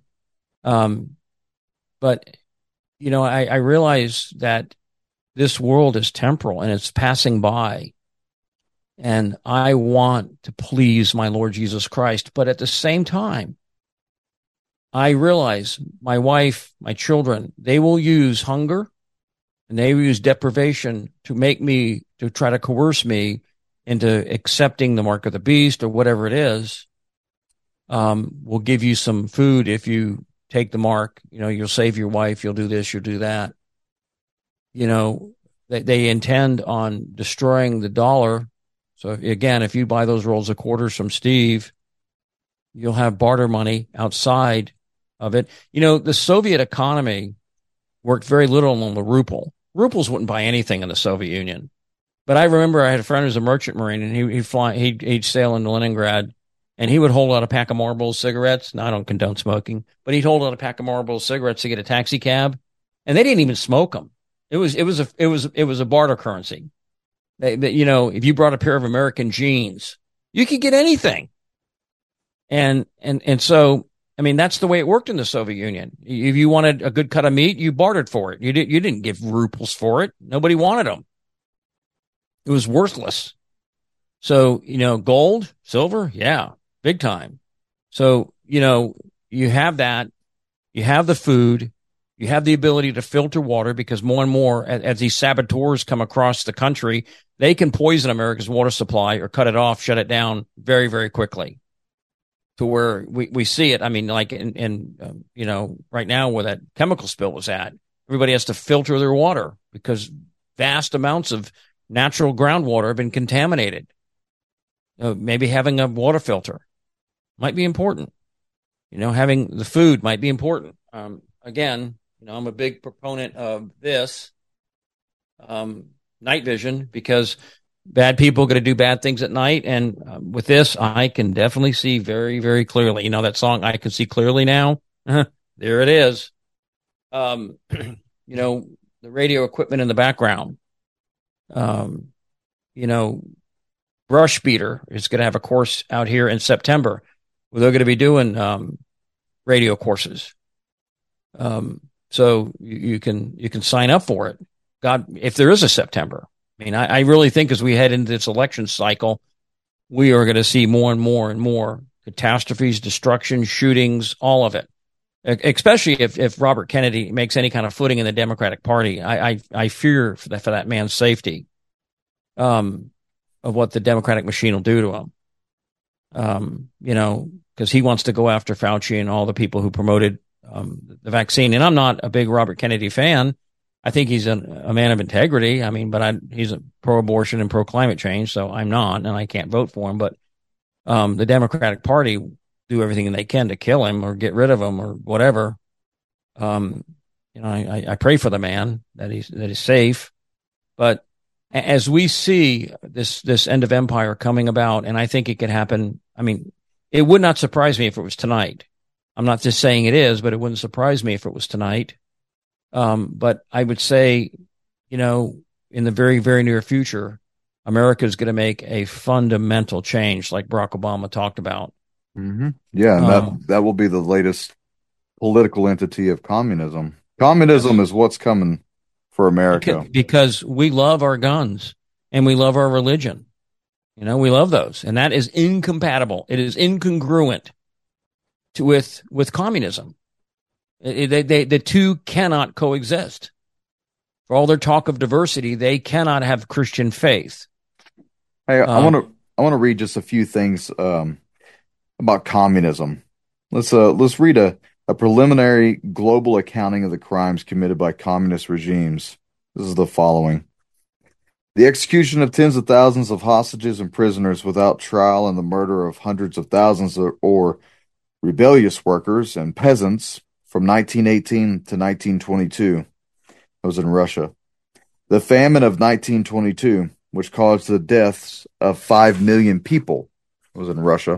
But I realize that this world is temporal and it's passing by. And I want to please my Lord Jesus Christ. But at the same time, I realize my wife, my children, they will use hunger and they will use deprivation to try to coerce me into accepting the mark of the beast or whatever it is. We'll give you some food if you take the mark. You'll save your wife. You'll do this. You'll do that. They intend on destroying the dollar. So again, if you buy those rolls of quarters from Steve, you'll have barter money outside of it. The Soviet economy worked very little on the ruble. Rubles wouldn't buy anything in the Soviet Union. But I remember I had a friend who was a merchant marine, and he'd sail into Leningrad, and he would hold out a pack of Marlboro cigarettes. Now, I don't condone smoking, but he'd hold out a pack of Marlboro cigarettes to get a taxi cab, and they didn't even smoke them. It was a barter currency. If you brought a pair of American jeans, you could get anything. And so, I mean, that's the way it worked in the Soviet Union. If you wanted a good cut of meat, you bartered for it. You didn't give rubles for it. Nobody wanted them. It was worthless. So, gold, silver, yeah, big time. So, you have that, you have the food, you have the ability to filter water, because more and more, as these saboteurs come across the country, they can poison America's water supply or cut it off, shut it down very, very quickly. To where we see it. I mean, like in right now where that chemical spill was at, everybody has to filter their water because vast amounts of natural groundwater have been contaminated. Maybe having a water filter might be important. Having the food might be important. Again, I'm a big proponent of this night vision, because bad people are going to do bad things at night. And with this, I can definitely see very, very clearly. That song, I Can See Clearly Now. There it is. The radio equipment in the background. Brush Beater is going to have a course out here in September where they're going to be doing radio courses. So you can sign up for it. God, if there is a September. I mean, I really think as we head into this election cycle, we are going to see more and more and more catastrophes, destruction, shootings, all of it. Especially if Robert Kennedy makes any kind of footing in the Democratic Party. I fear for that man's safety, of what the Democratic machine will do to him. Because he wants to go after Fauci and all the people who promoted the vaccine. And I'm not a big Robert Kennedy fan. I think he's a man of integrity. I mean, but he's a pro-abortion and pro-climate change, so I'm not, and I can't vote for him. But the Democratic Party do everything they can to kill him or get rid of him or whatever. I pray for the man that he's safe. But as we see this end of empire coming about, and I think it could happen. I mean, it would not surprise me if it was tonight. I'm not just saying it is, but it wouldn't surprise me if it was tonight. But I would say, in the very, very near future, America is going to make a fundamental change, like Barack Obama talked about. Mm-hmm. Yeah, and that will be the latest political entity of communism. Communism is what's coming for America. Because we love our guns and we love our religion. We love those. And that is incompatible. It is incongruent with communism. The two cannot coexist. For all their talk of diversity, they cannot have Christian faith. Hey, I want to read just a few things about communism. Let's read a preliminary global accounting of the crimes committed by communist regimes. This is the following. The execution of tens of thousands of hostages and prisoners without trial and the murder of hundreds of thousands or rebellious workers and peasants from 1918 to 1922 was in Russia. The famine of 1922, which caused the deaths of 5 million people, was in Russia.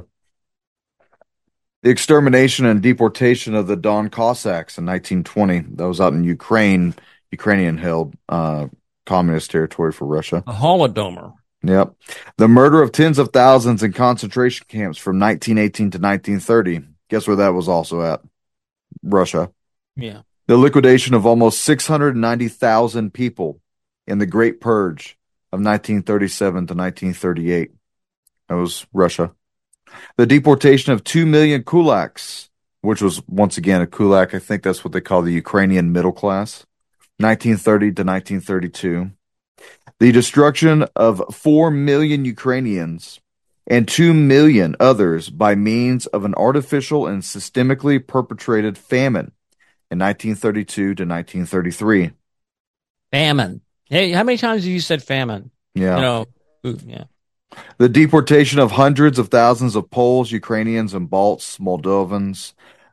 The extermination and deportation of the Don Cossacks in 1920, that was out in Ukrainian-held communist territory for Russia. A Holodomor. Yep. The murder of tens of thousands in concentration camps from 1918 to 1930. Guess where that was also at? Russia. Yeah. The liquidation of almost 690,000 people in the Great Purge of 1937 to 1938. That was Russia. The deportation of 2 million kulaks, which was once again a kulak. I think that's what they call the Ukrainian middle class. 1930 to 1932. The destruction of 4 million Ukrainians and 2 million others by means of an artificial and systemically perpetrated famine in 1932 to 1933. Famine. Hey, how many times have you said famine? Yeah. Yeah. The deportation of hundreds of thousands of Poles, Ukrainians, and Balts, Moldovans,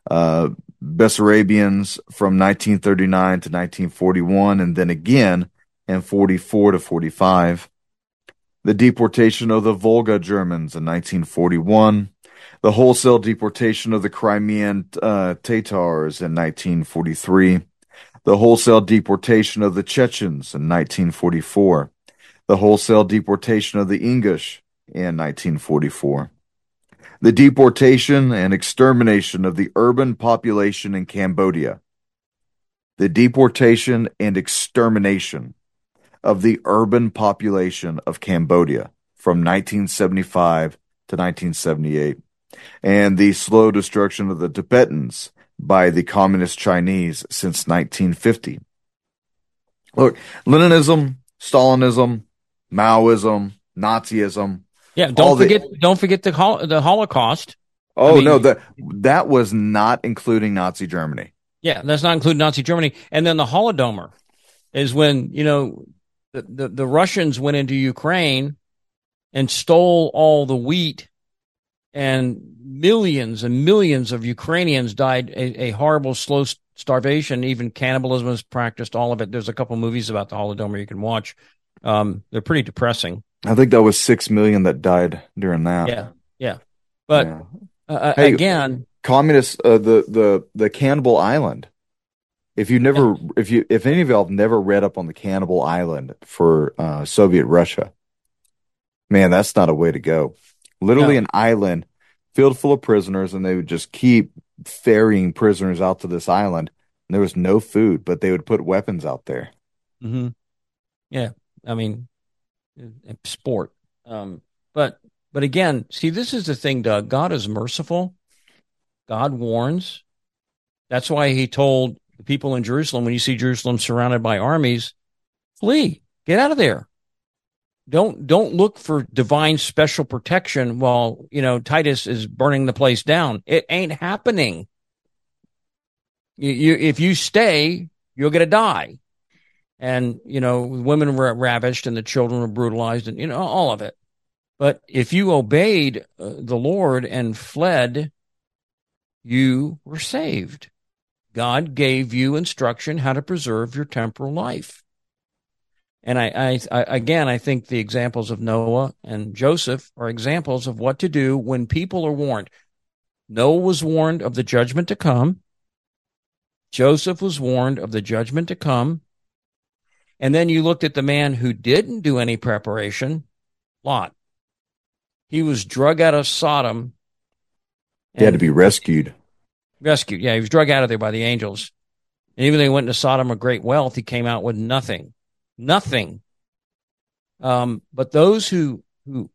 Bessarabians from 1939 to 1941, and then again in 44 to 45. The deportation of the Volga Germans in 1941. The wholesale deportation of the Crimean Tatars in 1943. The wholesale deportation of the Chechens in 1944. The wholesale deportation of the Ingush in 1944. The deportation and extermination of the urban population in Cambodia. The deportation and extermination of the urban population of Cambodia from 1975 to 1978. And the slow destruction of the Tibetans by the Communist Chinese since 1950. Look, Leninism, Stalinism, Maoism, Nazism. Yeah, don't forget the Holocaust. Oh, no, that was not including Nazi Germany. Yeah, that's not including Nazi Germany. And then the Holodomor is when, the Russians went into Ukraine and stole all the wheat, and millions of Ukrainians died a horrible, slow starvation. Even cannibalism is practiced, all of it. There's a couple movies about the Holodomor you can watch. They're pretty depressing. I think that was 6 million that died during that. Yeah. But Hey, again, communist, the Cannibal Island. If any of y'all have never read up on the Cannibal Island for Soviet Russia, man, that's not a way to go. Literally an island filled full of prisoners, and they would just keep ferrying prisoners out to this island. And there was no food, but they would put weapons out there. Mm-hmm. Yeah, I mean, sport. But again, see, this is the thing, Doug. God is merciful. God warns. That's why he told the people in Jerusalem, when you see Jerusalem surrounded by armies, flee, get out of there. Don't look for divine special protection while, Titus is burning the place down. It ain't happening. If you stay, you're going to die. And, women were ravished and the children were brutalized and, all of it. But if you obeyed the Lord and fled, you were saved. God gave you instruction how to preserve your temporal life. And I think the examples of Noah and Joseph are examples of what to do when people are warned. Noah was warned of the judgment to come. Joseph was warned of the judgment to come. And then you looked at the man who didn't do any preparation, Lot. He was drug out of Sodom. He had to be rescued. Rescued. Yeah, he was drug out of there by the angels. And even though he went into Sodom with great wealth, he came out with nothing. Nothing. But those who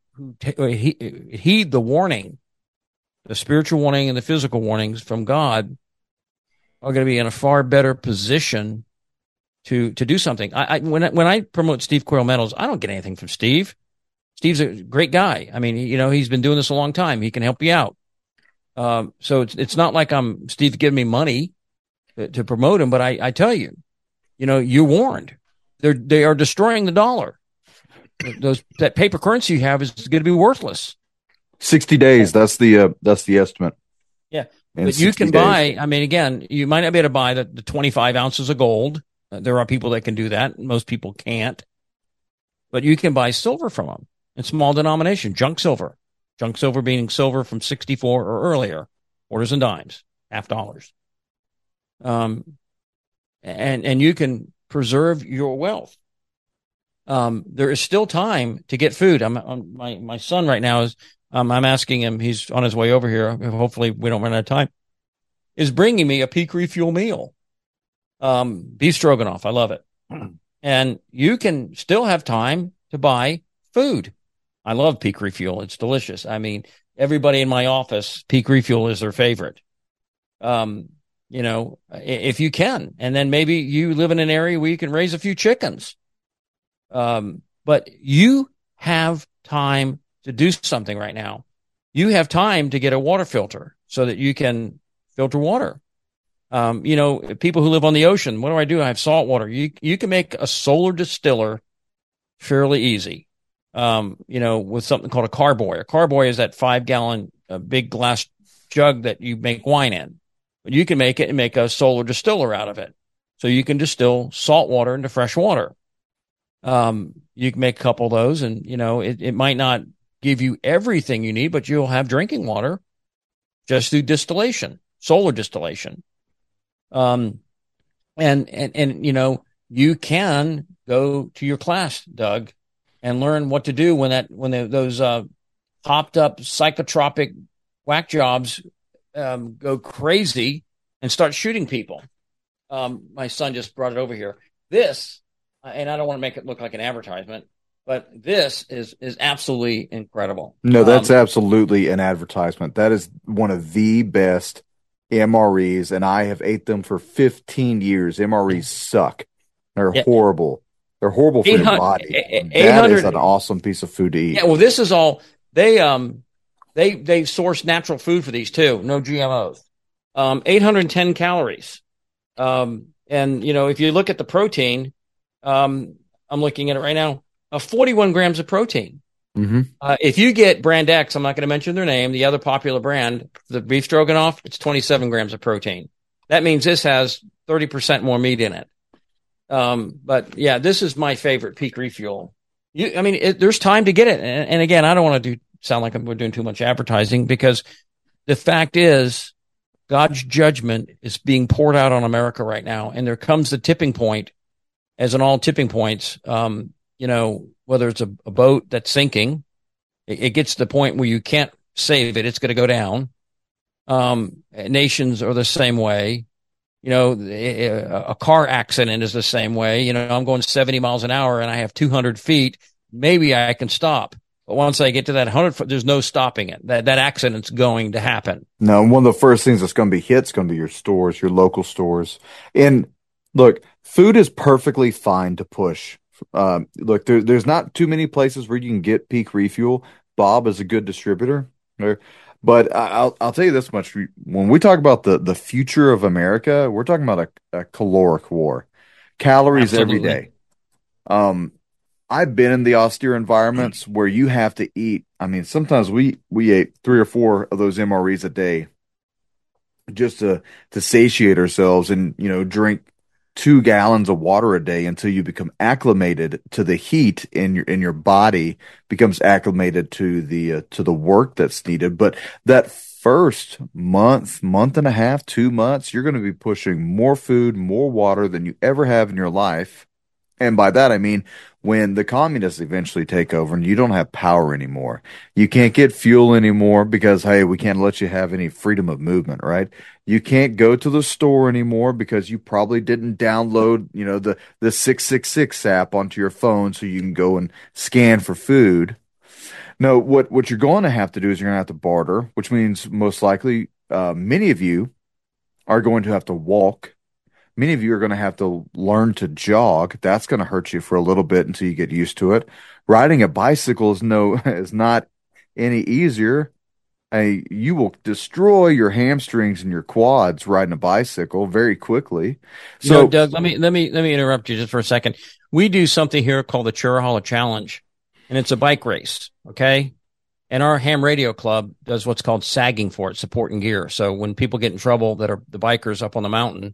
heed the warning, the spiritual warning and the physical warnings from God, are going to be in a far better position to do something. When I promote Steve Quayle Metals, I don't get anything from Steve. Steve's a great guy. I mean, he's been doing this a long time. He can help you out. So it's not like Steve's giving me money to promote him, but I tell you, you're warned. They are destroying the dollar. That paper currency you have is going to be worthless. 60 days. That's the estimate. Yeah. But you can buy, I mean, again, you might not be able to buy the 25 ounces of gold. There are people that can do that. Most people can't. But you can buy silver from them in small denomination, junk silver. Junk silver being silver from 64 or earlier, quarters and dimes, half dollars. And you can preserve your wealth. There is still time to get food. My son right now is, I'm asking him, he's on his way over here. Hopefully we don't run out of time, is bringing me a Peak Refuel meal. Beef stroganoff. I love it. And you can still have time to buy food. I love Peak Refuel. It's delicious. I mean, everybody in my office, Peak Refuel is their favorite. If you can, and then maybe you live in an area where you can raise a few chickens. But you have time to do something right now. You have time to get a water filter so that you can filter water. People who live on the ocean, what do? I have salt water. You can make a solar distiller fairly easy. With something called a carboy. A carboy is that 5-gallon big glass jug that you make wine in. But you can make it and make a solar distiller out of it. So you can distill salt water into fresh water. You can make a couple of those, and it might not give you everything you need, but you'll have drinking water just through distillation, solar distillation. And you can go to your class, Doug, and learn what to do when those hopped up psychotropic whack jobs go crazy and start shooting people. My son just brought it over here. This, and I don't want to make it look like an advertisement, but this is absolutely incredible. No, that's absolutely an advertisement. That is one of the best MREs, and I have ate them for 15 years. MREs suck. They're horrible. They're horrible for your body. That is an awesome piece of food to eat. Yeah, well, this is all they source natural food for these too. No GMOs. 810 calories. And if you look at the protein, I'm looking at it right now. 41 grams of protein. Mm-hmm. If you get Brand X, I'm not going to mention their name, the other popular brand, the beef stroganoff, it's 27 grams of protein. That means this has 30% more meat in it. But yeah, this is my favorite Peak Refuel. There's time to get it. And again, I don't want to sound like we're doing too much advertising, because the fact is God's judgment is being poured out on America right now. And there comes the tipping point, as in all tipping points, whether it's a boat that's sinking, it gets to the point where you can't save it. It's going to go down. Nations are the same way. A car accident is the same way. I'm going 70 miles an hour and I have 200 feet. Maybe I can stop. But once I get to that 100 foot, there's no stopping it. That accident's going to happen. No, one of the first things that's going to be hit is going to be your stores, your local stores. And look, food is perfectly fine to push. Look, there's not too many places where you can get Peak Refuel. Bob is a good distributor. But I'll tell you this much. When we talk about the future of America, we're talking about a caloric war. Calories Absolutely. every day. I've been in the austere environments where you have to eat. I mean, sometimes we ate 3 or 4 of those MREs a day just to satiate ourselves, and drink 2 gallons of water a day until you become acclimated to the heat in your body, becomes acclimated to the work that's needed. But that first month and a half, 2 months, you're going to be pushing more food, more water than you ever have in your life. And by that, I mean, when the communists eventually take over and you don't have power anymore, you can't get fuel anymore because, hey, we can't let you have any freedom of movement, right? You can't go to the store anymore because you probably didn't download, the 666 app onto your phone so you can go and scan for food. No, what you're going to have to do is you're going to have to barter, which means most likely, many of you are going to have to walk. Many of you are going to have to learn to jog. That's going to hurt you for a little bit until you get used to it. Riding a bicycle is not any easier. You will destroy your hamstrings and your quads riding a bicycle very quickly. So, Doug, let me interrupt you just for a second. We do something here called the Churrahalla Challenge, and it's a bike race. Okay. And our ham radio club does what's called sagging for it, support and gear. So when people get in trouble that are the bikers up on the mountain,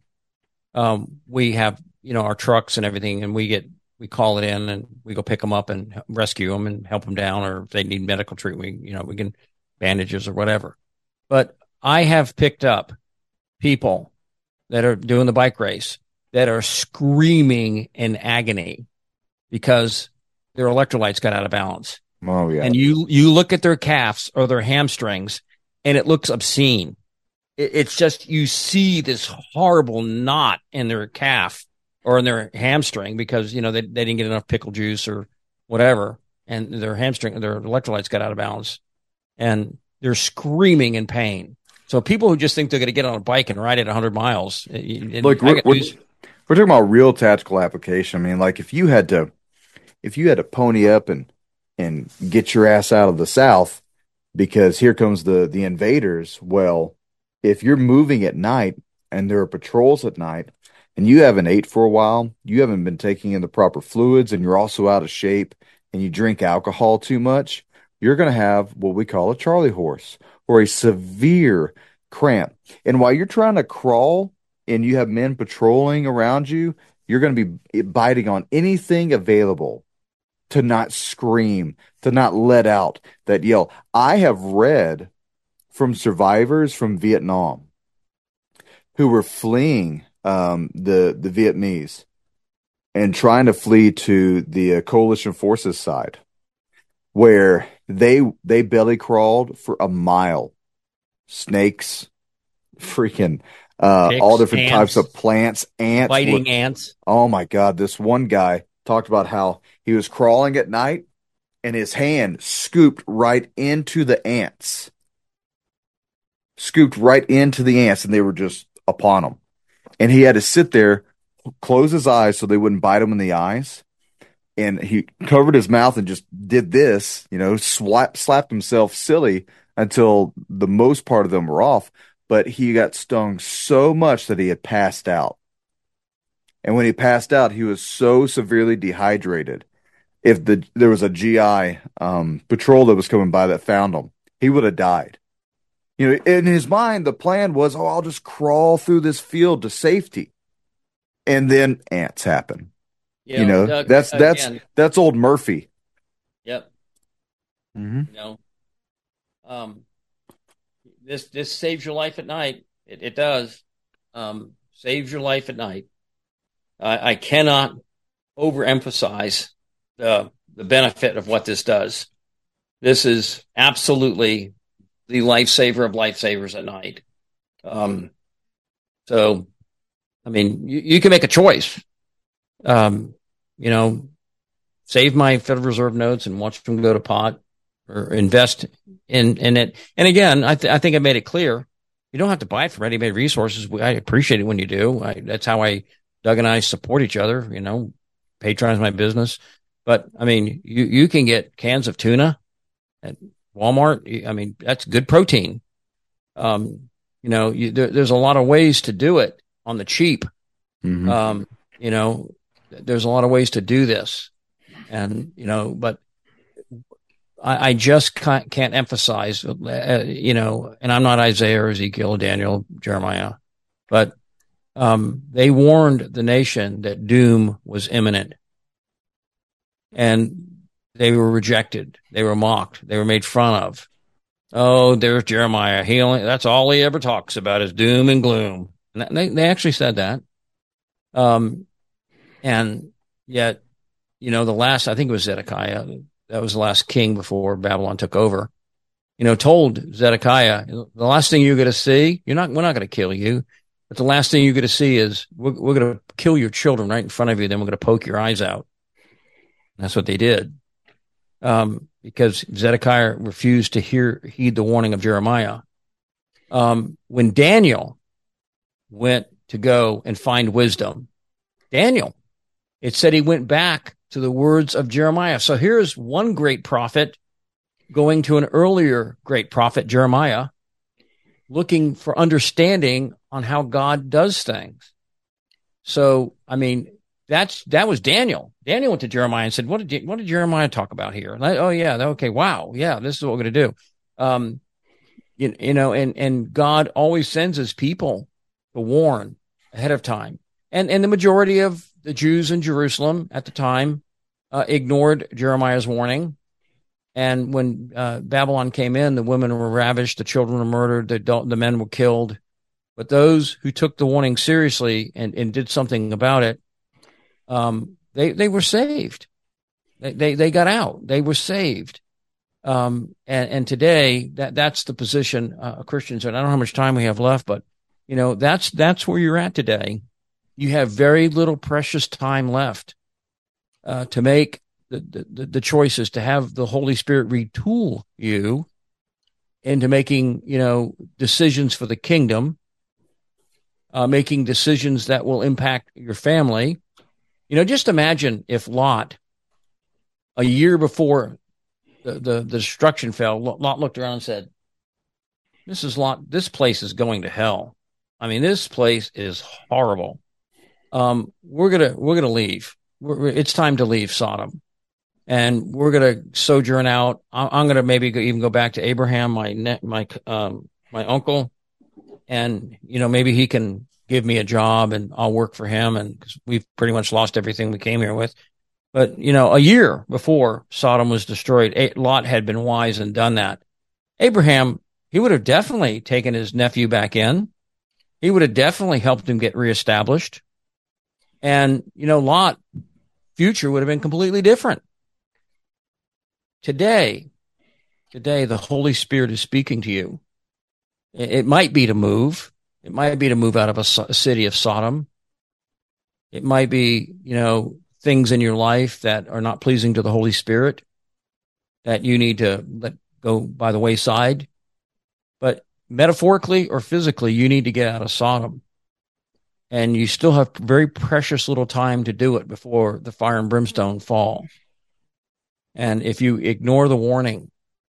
we have, our trucks and everything, and we call it in and we go pick them up and rescue them and help them down. Or if they need medical treatment, we can bandages or whatever. But I have picked up people that are doing the bike race that are screaming in agony because their electrolytes got out of balance. oh yeah. And you look at their calves or their hamstrings and it looks obscene. It's just, you see this horrible knot in their calf or in their hamstring because, they didn't get enough pickle juice or whatever. And their electrolytes got out of balance and they're screaming in pain. So people who just think they're going to get on a bike and ride it 100 miles. Look, we're talking about real tactical application. I mean, like if you had to pony up and get your ass out of the South because here comes the invaders. Well, if you're moving at night and there are patrols at night and you haven't ate for a while, you haven't been taking in the proper fluids, and you're also out of shape and you drink alcohol too much, you're going to have what we call a Charlie horse or a severe cramp. And while you're trying to crawl and you have men patrolling around you, you're going to be biting on anything available to not scream, to not let out that yell. I have read from survivors from Vietnam who were fleeing the Vietnamese and trying to flee to the coalition forces side, where they belly crawled for a mile. Snakes, freaking Ticks, all different ants, types of plants, ants, biting ants. Oh my God! This one guy talked about how he was crawling at night and his hand scooped right into the ants. And they were just upon him. And he had to sit there, close his eyes so they wouldn't bite him in the eyes. And he covered his mouth and just did this, slapped himself silly until the most part of them were off. But he got stung so much that he had passed out. And when he passed out, he was so severely dehydrated. If there was a GI patrol that was coming by that found him, he would have died. In his mind, the plan was, I'll just crawl through this field to safety. And then ants happen. Doug, that's old Murphy. Yep. Mm-hmm. This saves your life at night. It does. Saves your life at night. I cannot overemphasize the benefit of what this does. This is absolutely the lifesaver of lifesavers at night. So, I mean, you can make a choice. Save my Federal Reserve notes and watch them go to pot, or invest in it. And again, I think I made it clear. You don't have to buy it from Ready Made Resources. I appreciate it when you do. That's how Doug and I support each other, patronize my business. But I mean, you can get cans of tuna at Walmart. I mean, that's good protein. There's a lot of ways to do it on the cheap. Mm-hmm. There's a lot of ways to do this, but I just can't emphasize, and I'm not Isaiah or Ezekiel, Daniel, Jeremiah, but They warned the nation that doom was imminent, and they were rejected. They were mocked. They were made fun of. Oh, there's Jeremiah. That's all he ever talks about is doom and gloom. And they actually said that. And yet, I think it was Zedekiah. That was the last king before Babylon took over. Told Zedekiah, the last thing you're going to see, we're not going to kill you, but the last thing you're going to see is we're going to kill your children right in front of you. Then we're going to poke your eyes out. And that's what they did. Because Zedekiah refused to heed the warning of Jeremiah. When Daniel went to go and find wisdom, it said he went back to the words of Jeremiah. So here's one great prophet going to an earlier great prophet, Jeremiah, looking for understanding on how God does things. So, that was Daniel. Daniel went to Jeremiah and said, what did Jeremiah talk about here? Oh, yeah. Okay. Wow. Yeah. This is what we're going to do. And God always sends his people to warn ahead of time. And the majority of the Jews in Jerusalem at the time ignored Jeremiah's warning. And when Babylon came in, the women were ravished, the children were murdered, the men were killed. But those who took the warning seriously and did something about it, they were saved. They got out. They were saved. And today that's the position Christians are. And I don't know how much time we have left, but that's where you're at today. You have very little precious time left to make the choices, to have the Holy Spirit retool you into making decisions for the kingdom, making decisions that will impact your family. Just imagine if Lot, a year before the destruction fell, Lot looked around and said, this place is going to hell. This place is horrible. We're gonna leave. It's time to leave Sodom, and we're gonna sojourn out. I'm gonna maybe even go back to Abraham, my uncle, and maybe he can give me a job and I'll work for him. And cause we've pretty much lost everything we came here with. But a year before Sodom was destroyed, Lot had been wise and done that. Abraham, he would have definitely taken his nephew back in. He would have definitely helped him get reestablished. And, Lot future would have been completely different. Today, the Holy Spirit is speaking to you. It might be to move. It might be to move out of a city of Sodom. It might be, things in your life that are not pleasing to the Holy Spirit that you need to let go by the wayside. But metaphorically or physically, you need to get out of Sodom. And you still have very precious little time to do it before the fire and brimstone fall. And if you ignore the warning,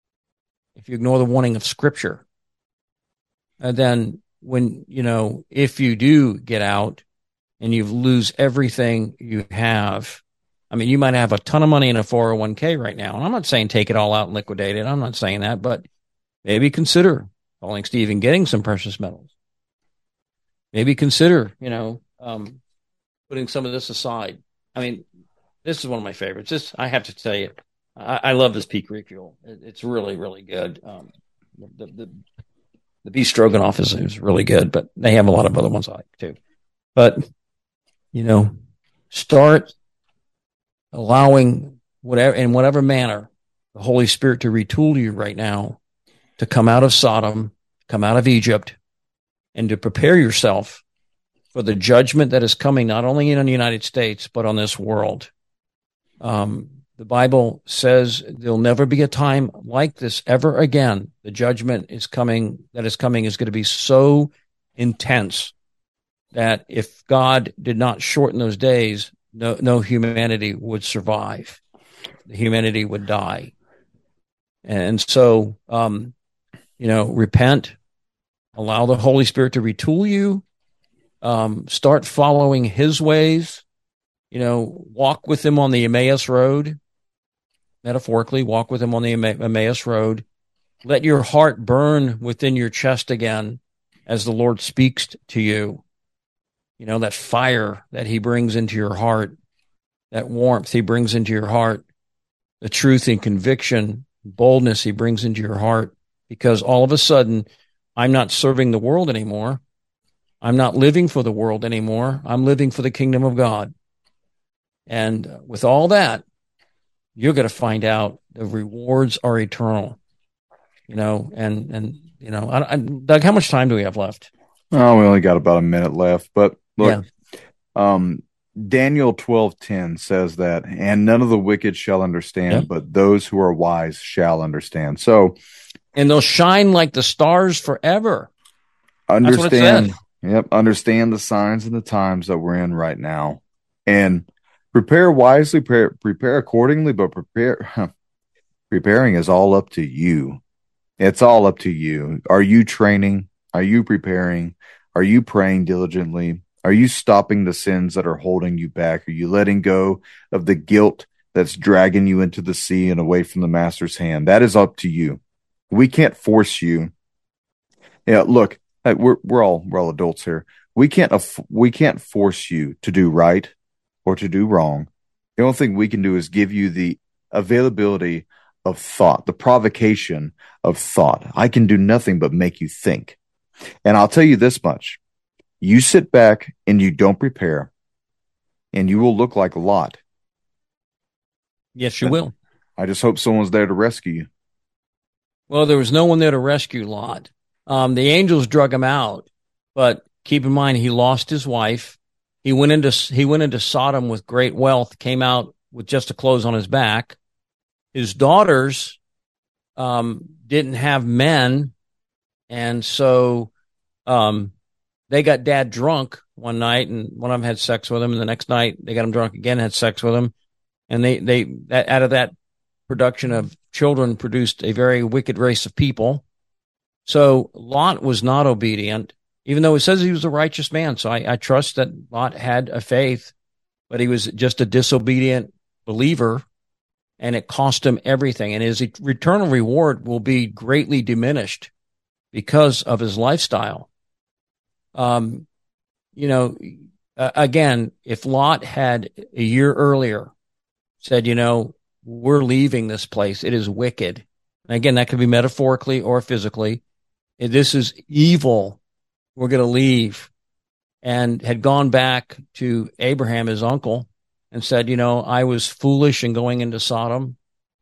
of Scripture, then if you do get out and you lose everything you have, you might have a ton of money in a 401k right now. And I'm not saying take it all out and liquidate it. I'm not saying that, but maybe consider calling Steve and getting some precious metals. Maybe consider, putting some of this aside. This is one of my favorites. I have to tell you, I love this peak refuel. It's really, really good. The beef stroganoff is really good, but they have a lot of other ones I like too. But, start allowing in whatever manner the Holy Spirit to retool you right now to come out of Sodom, come out of Egypt, and to prepare yourself for the judgment that is coming not only in the United States, but on this world. The Bible says there'll never be a time like this ever again. The judgment is coming is going to be so intense that if God did not shorten those days, no humanity would survive. The humanity would die. And so, repent, allow the Holy Spirit to retool you, start following his ways, walk with him on the Emmaus Road. Metaphorically, walk with him on the Emmaus Road. Let your heart burn within your chest again as the Lord speaks to you. that fire that he brings into your heart, that warmth he brings into your heart, the truth and conviction, boldness he brings into your heart, because all of a sudden, I'm not serving the world anymore. I'm not living for the world anymore. I'm living for the kingdom of God. And with all that, you're going to find out the rewards are eternal. Doug, how much time do we have left? Oh, we only got about a minute left, but look, Daniel 12:10 says that, and none of the wicked shall understand, but those who are wise shall understand. So, and they'll shine like the stars forever. Understand. Yep. Understand the signs and the times that we're in right now, and prepare wisely, prepare accordingly, but preparing is all up to you. It's all up to you. Are you training? Are you preparing? Are you praying diligently? Are you stopping the sins that are holding you back? Are you letting go of the guilt that's dragging you into the sea and away from the master's hand? That is up to you. We can't force you. Yeah, look, we're all adults here. We can't force you to do right or to do wrong. The only thing we can do is give you the availability of thought, the provocation of thought. I can do nothing but make you think. And I'll tell you this much. You sit back and you don't prepare, and you will look like Lot. Yes, you will. I just hope someone's there to rescue you. Well, there was no one there to rescue Lot. The angels drug him out, but keep in mind he lost his wife. He went into Sodom with great wealth, came out with just the clothes on his back. His daughters didn't have men, and so they got dad drunk one night, and one of them had sex with him, and the next night they got him drunk again, had sex with him, and they out of that production of children produced a very wicked race of people. So Lot was not obedient, even though it says he was a righteous man. So I trust that Lot had a faith, but he was just a disobedient believer, and it cost him everything. And his eternal reward will be greatly diminished because of his lifestyle. Again, if Lot had a year earlier said, we're leaving this place, it is wicked. And again, that could be metaphorically or physically. This is evil. We're going to leave. And had gone back to Abraham, his uncle, and said, I was foolish in going into Sodom.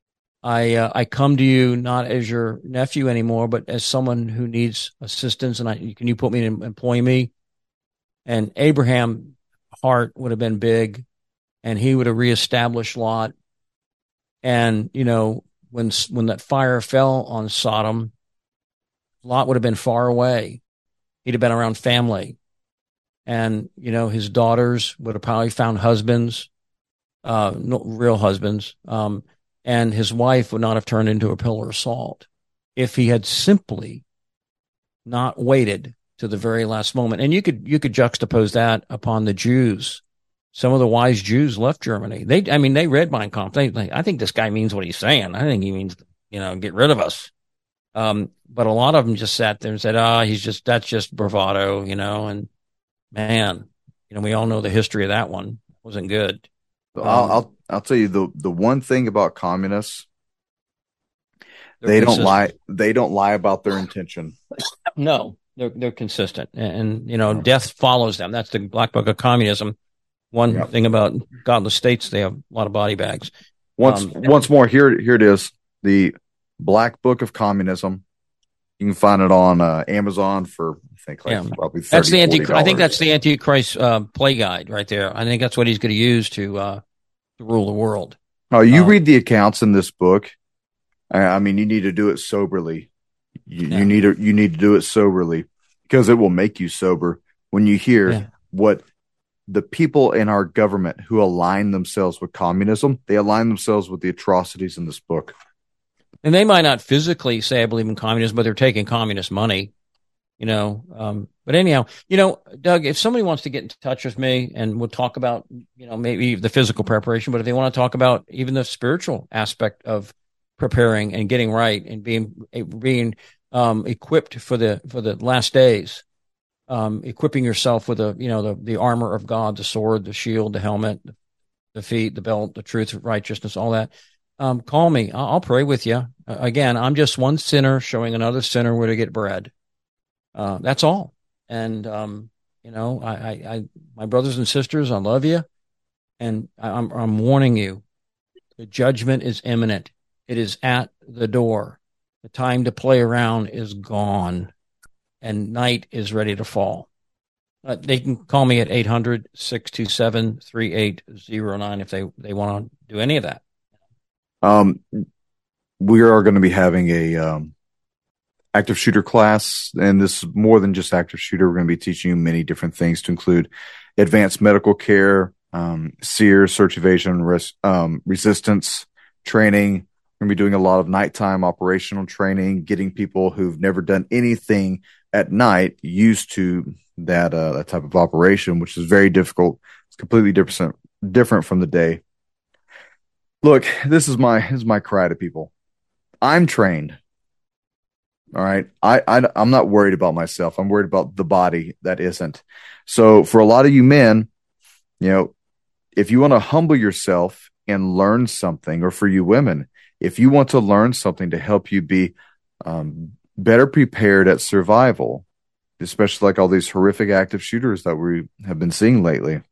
I come to you not as your nephew anymore, but as someone who needs assistance. And can you put me in, employ me? And Abraham's heart would have been big, and he would have reestablished Lot. And, when that fire fell on Sodom, Lot would have been far away. He'd have been around family. And, his daughters would have probably found husbands, no real husbands. And his wife would not have turned into a pillar of salt if he had simply not waited to the very last moment. And you could juxtapose that upon the Jews. Some of the wise Jews left Germany. They read Mein Kampf. I think this guy means what he's saying. I think he means, get rid of us. But a lot of them just sat there and said, that's just bravado, and man, we all know the history of that one. It wasn't good. I'll tell you the one thing about communists, they don't lie. They don't lie about their intention. No, they're consistent, and death follows them. That's the Black Book of Communism. One thing about godless states, they have a lot of body bags. Once more, here it is, the Black Book of Communism. You can find it on Amazon for probably $30, that's the $40. I think that's the Antichrist play guide right there. I think that's what he's going to use to rule the world. Oh, you read the accounts in this book. I mean, you need to do it soberly. You need to do it soberly, because it will make you sober when you hear what the people in our government who align themselves with communism, they align themselves with the atrocities in this book. And they might not physically say I believe in communism, but they're taking communist money, But anyhow, Doug, if somebody wants to get in touch with me, and we'll talk about, maybe the physical preparation, but if they want to talk about even the spiritual aspect of preparing and getting right and being equipped for the last days, equipping yourself with the armor of God, the sword, the shield, the helmet, the feet, the belt, the truth, righteousness, all that. Call me. I'll pray with you. Again, I'm just one sinner showing another sinner where to get bread. That's all. And my brothers and sisters, I love you, and I'm warning you. The judgment is imminent. It is at the door. The time to play around is gone, and night is ready to fall. They can call me at 800-627-3809 if they want to do any of that. We are going to be having a active shooter class, and this is more than just active shooter. We're going to be teaching you many different things to include advanced medical care, SEER, search evasion, resistance training. We're going to be doing a lot of nighttime operational training, getting people who've never done anything at night used to that type of operation, which is very difficult. It's completely different from the day. Look, this is my cry to people. I'm trained. All right. I'm not worried about myself. I'm worried about the body that isn't. So for a lot of you men, if you want to humble yourself and learn something, or for you women, if you want to learn something to help you be better prepared at survival, especially like all these horrific active shooters that we have been seeing lately,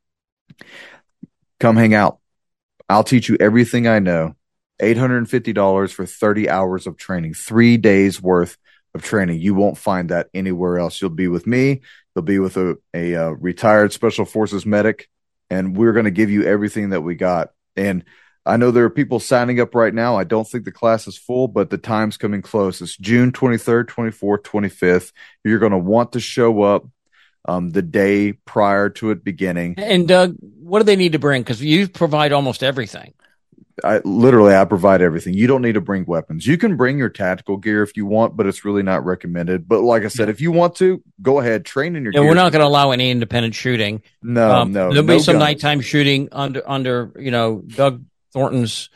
come hang out. I'll teach you everything I know. $850 for 30 hours of training, 3 days worth of training. You won't find that anywhere else. You'll be with me. You'll be with a retired Special Forces medic, and we're going to give you everything that we got. And I know there are people signing up right now. I don't think the class is full, but the time's coming close. It's June 23rd, 24th, 25th. You're going to want to show up the day prior to it beginning. And Doug, what do they need to bring? Because you provide almost everything. I provide everything. You don't need to bring weapons. You can bring your tactical gear if you want, but it's really not recommended. But like I said, if you want to, go ahead, train in your gear. We're not going to allow any independent shooting. No. There'll be some nighttime shooting under Doug Thornton's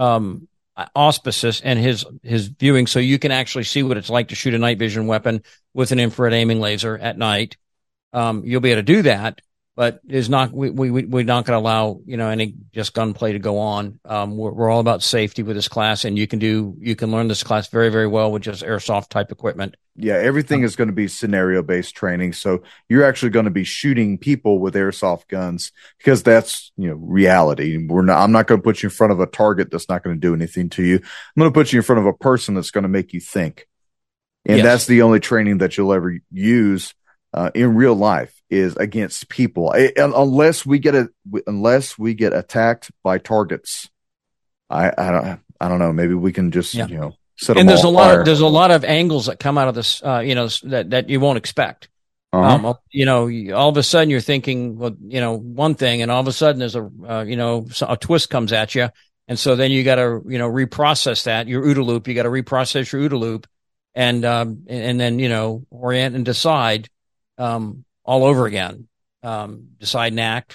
auspices and his viewing, so you can actually see what it's like to shoot a night vision weapon with an infrared aiming laser at night. You'll be able to do that. But we're not going to allow, any just gunplay to go on. We're all about safety with this class, and you can learn this class very, very well with just airsoft type equipment. Yeah, everything is going to be scenario based training. So you're actually going to be shooting people with airsoft guns, because that's, reality. I'm not going to put you in front of a target that's not going to do anything to you. I'm going to put you in front of a person that's going to make you think. And That's the only training that you'll ever use in real life, is against people, unless we get attacked by targets. I don't know. Maybe we can just set them and there's all a fire. There's a lot of angles that come out of this, that you won't expect. Uh-huh. All of a sudden you're thinking, one thing, and all of a sudden there's a twist comes at you, and so then you got to reprocess that, your OODA loop. You got to reprocess your OODA loop, and then orient and decide. All over again, decide and act,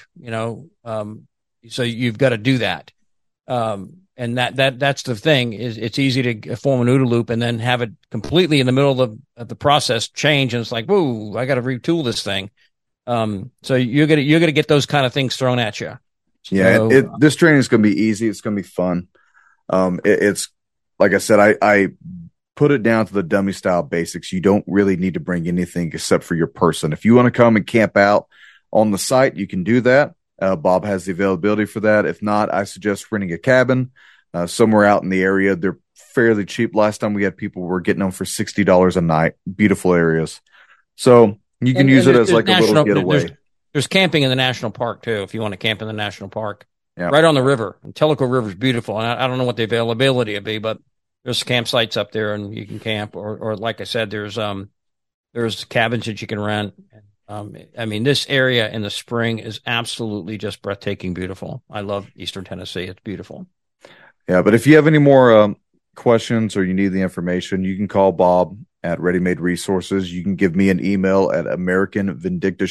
so you've got to do that. And that's the thing, is it's easy to form an OODA loop and then have it completely in the middle of the process change. And it's like, whoa, I got to retool this thing. So you're going to get those kind of things thrown at you. Yeah. This training is going to be easy. It's going to be fun. It's like I said, I put it down to the dummy style basics. You don't really need to bring anything except for your person. If you want to come and camp out on the site, you can do that. Bob has the availability for that. If not, I suggest renting a cabin somewhere out in the area. They're fairly cheap. Last time we had people were getting them for $60 a night. Beautiful areas. So you can use it as like a little getaway. There's camping in the national park too, if you want to camp in the national park. Yeah. Right on the river. And Tellico River is beautiful. And I don't know what the availability would be, but there's campsites up there, and you can camp, or like I said, there's cabins that you can rent. This area in the spring is absolutely just breathtaking beautiful. I love Eastern Tennessee. It's beautiful. Yeah, but if you have any more questions or you need the information, you can call Bob at Ready Made Resources. You can give me an email at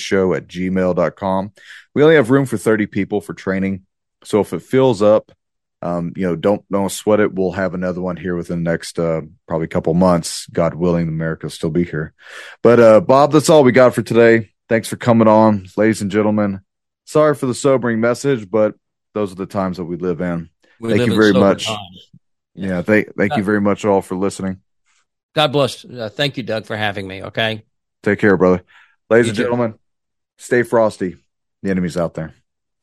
AmericanVindictaShow@gmail.com. We only have room for 30 people for training. So if it fills up, Don't sweat it. We'll have another one here within the next probably couple months. God willing, America will still be here. But Bob, that's all we got for today. Thanks for coming on, ladies and gentlemen. Sorry for the sobering message, but those are the times that we live in. Thank you very much. Yeah, thank you very much all for listening. God bless. Thank you, Doug, for having me. Okay. Take care, brother. Ladies and gentlemen, stay frosty. The enemy's out there.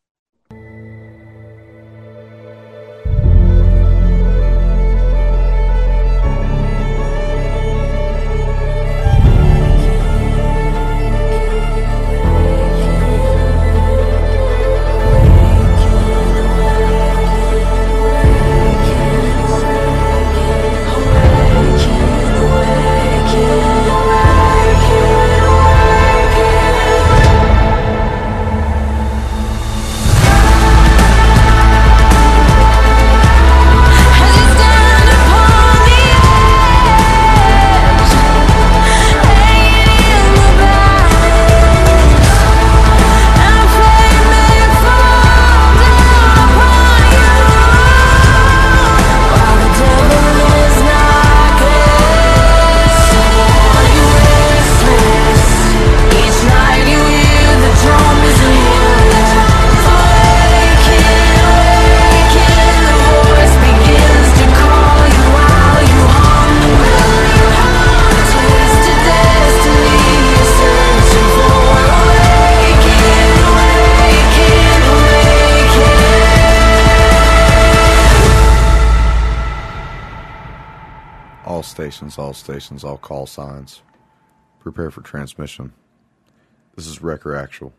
All stations, all call signs. Prepare for transmission. This is Wrecker Actual.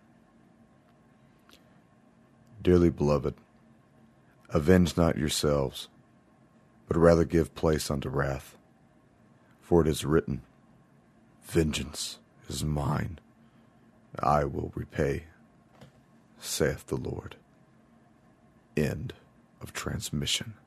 Dearly beloved, avenge not yourselves, but rather give place unto wrath. For it is written, vengeance is mine, I will repay, saith the Lord. End of transmission.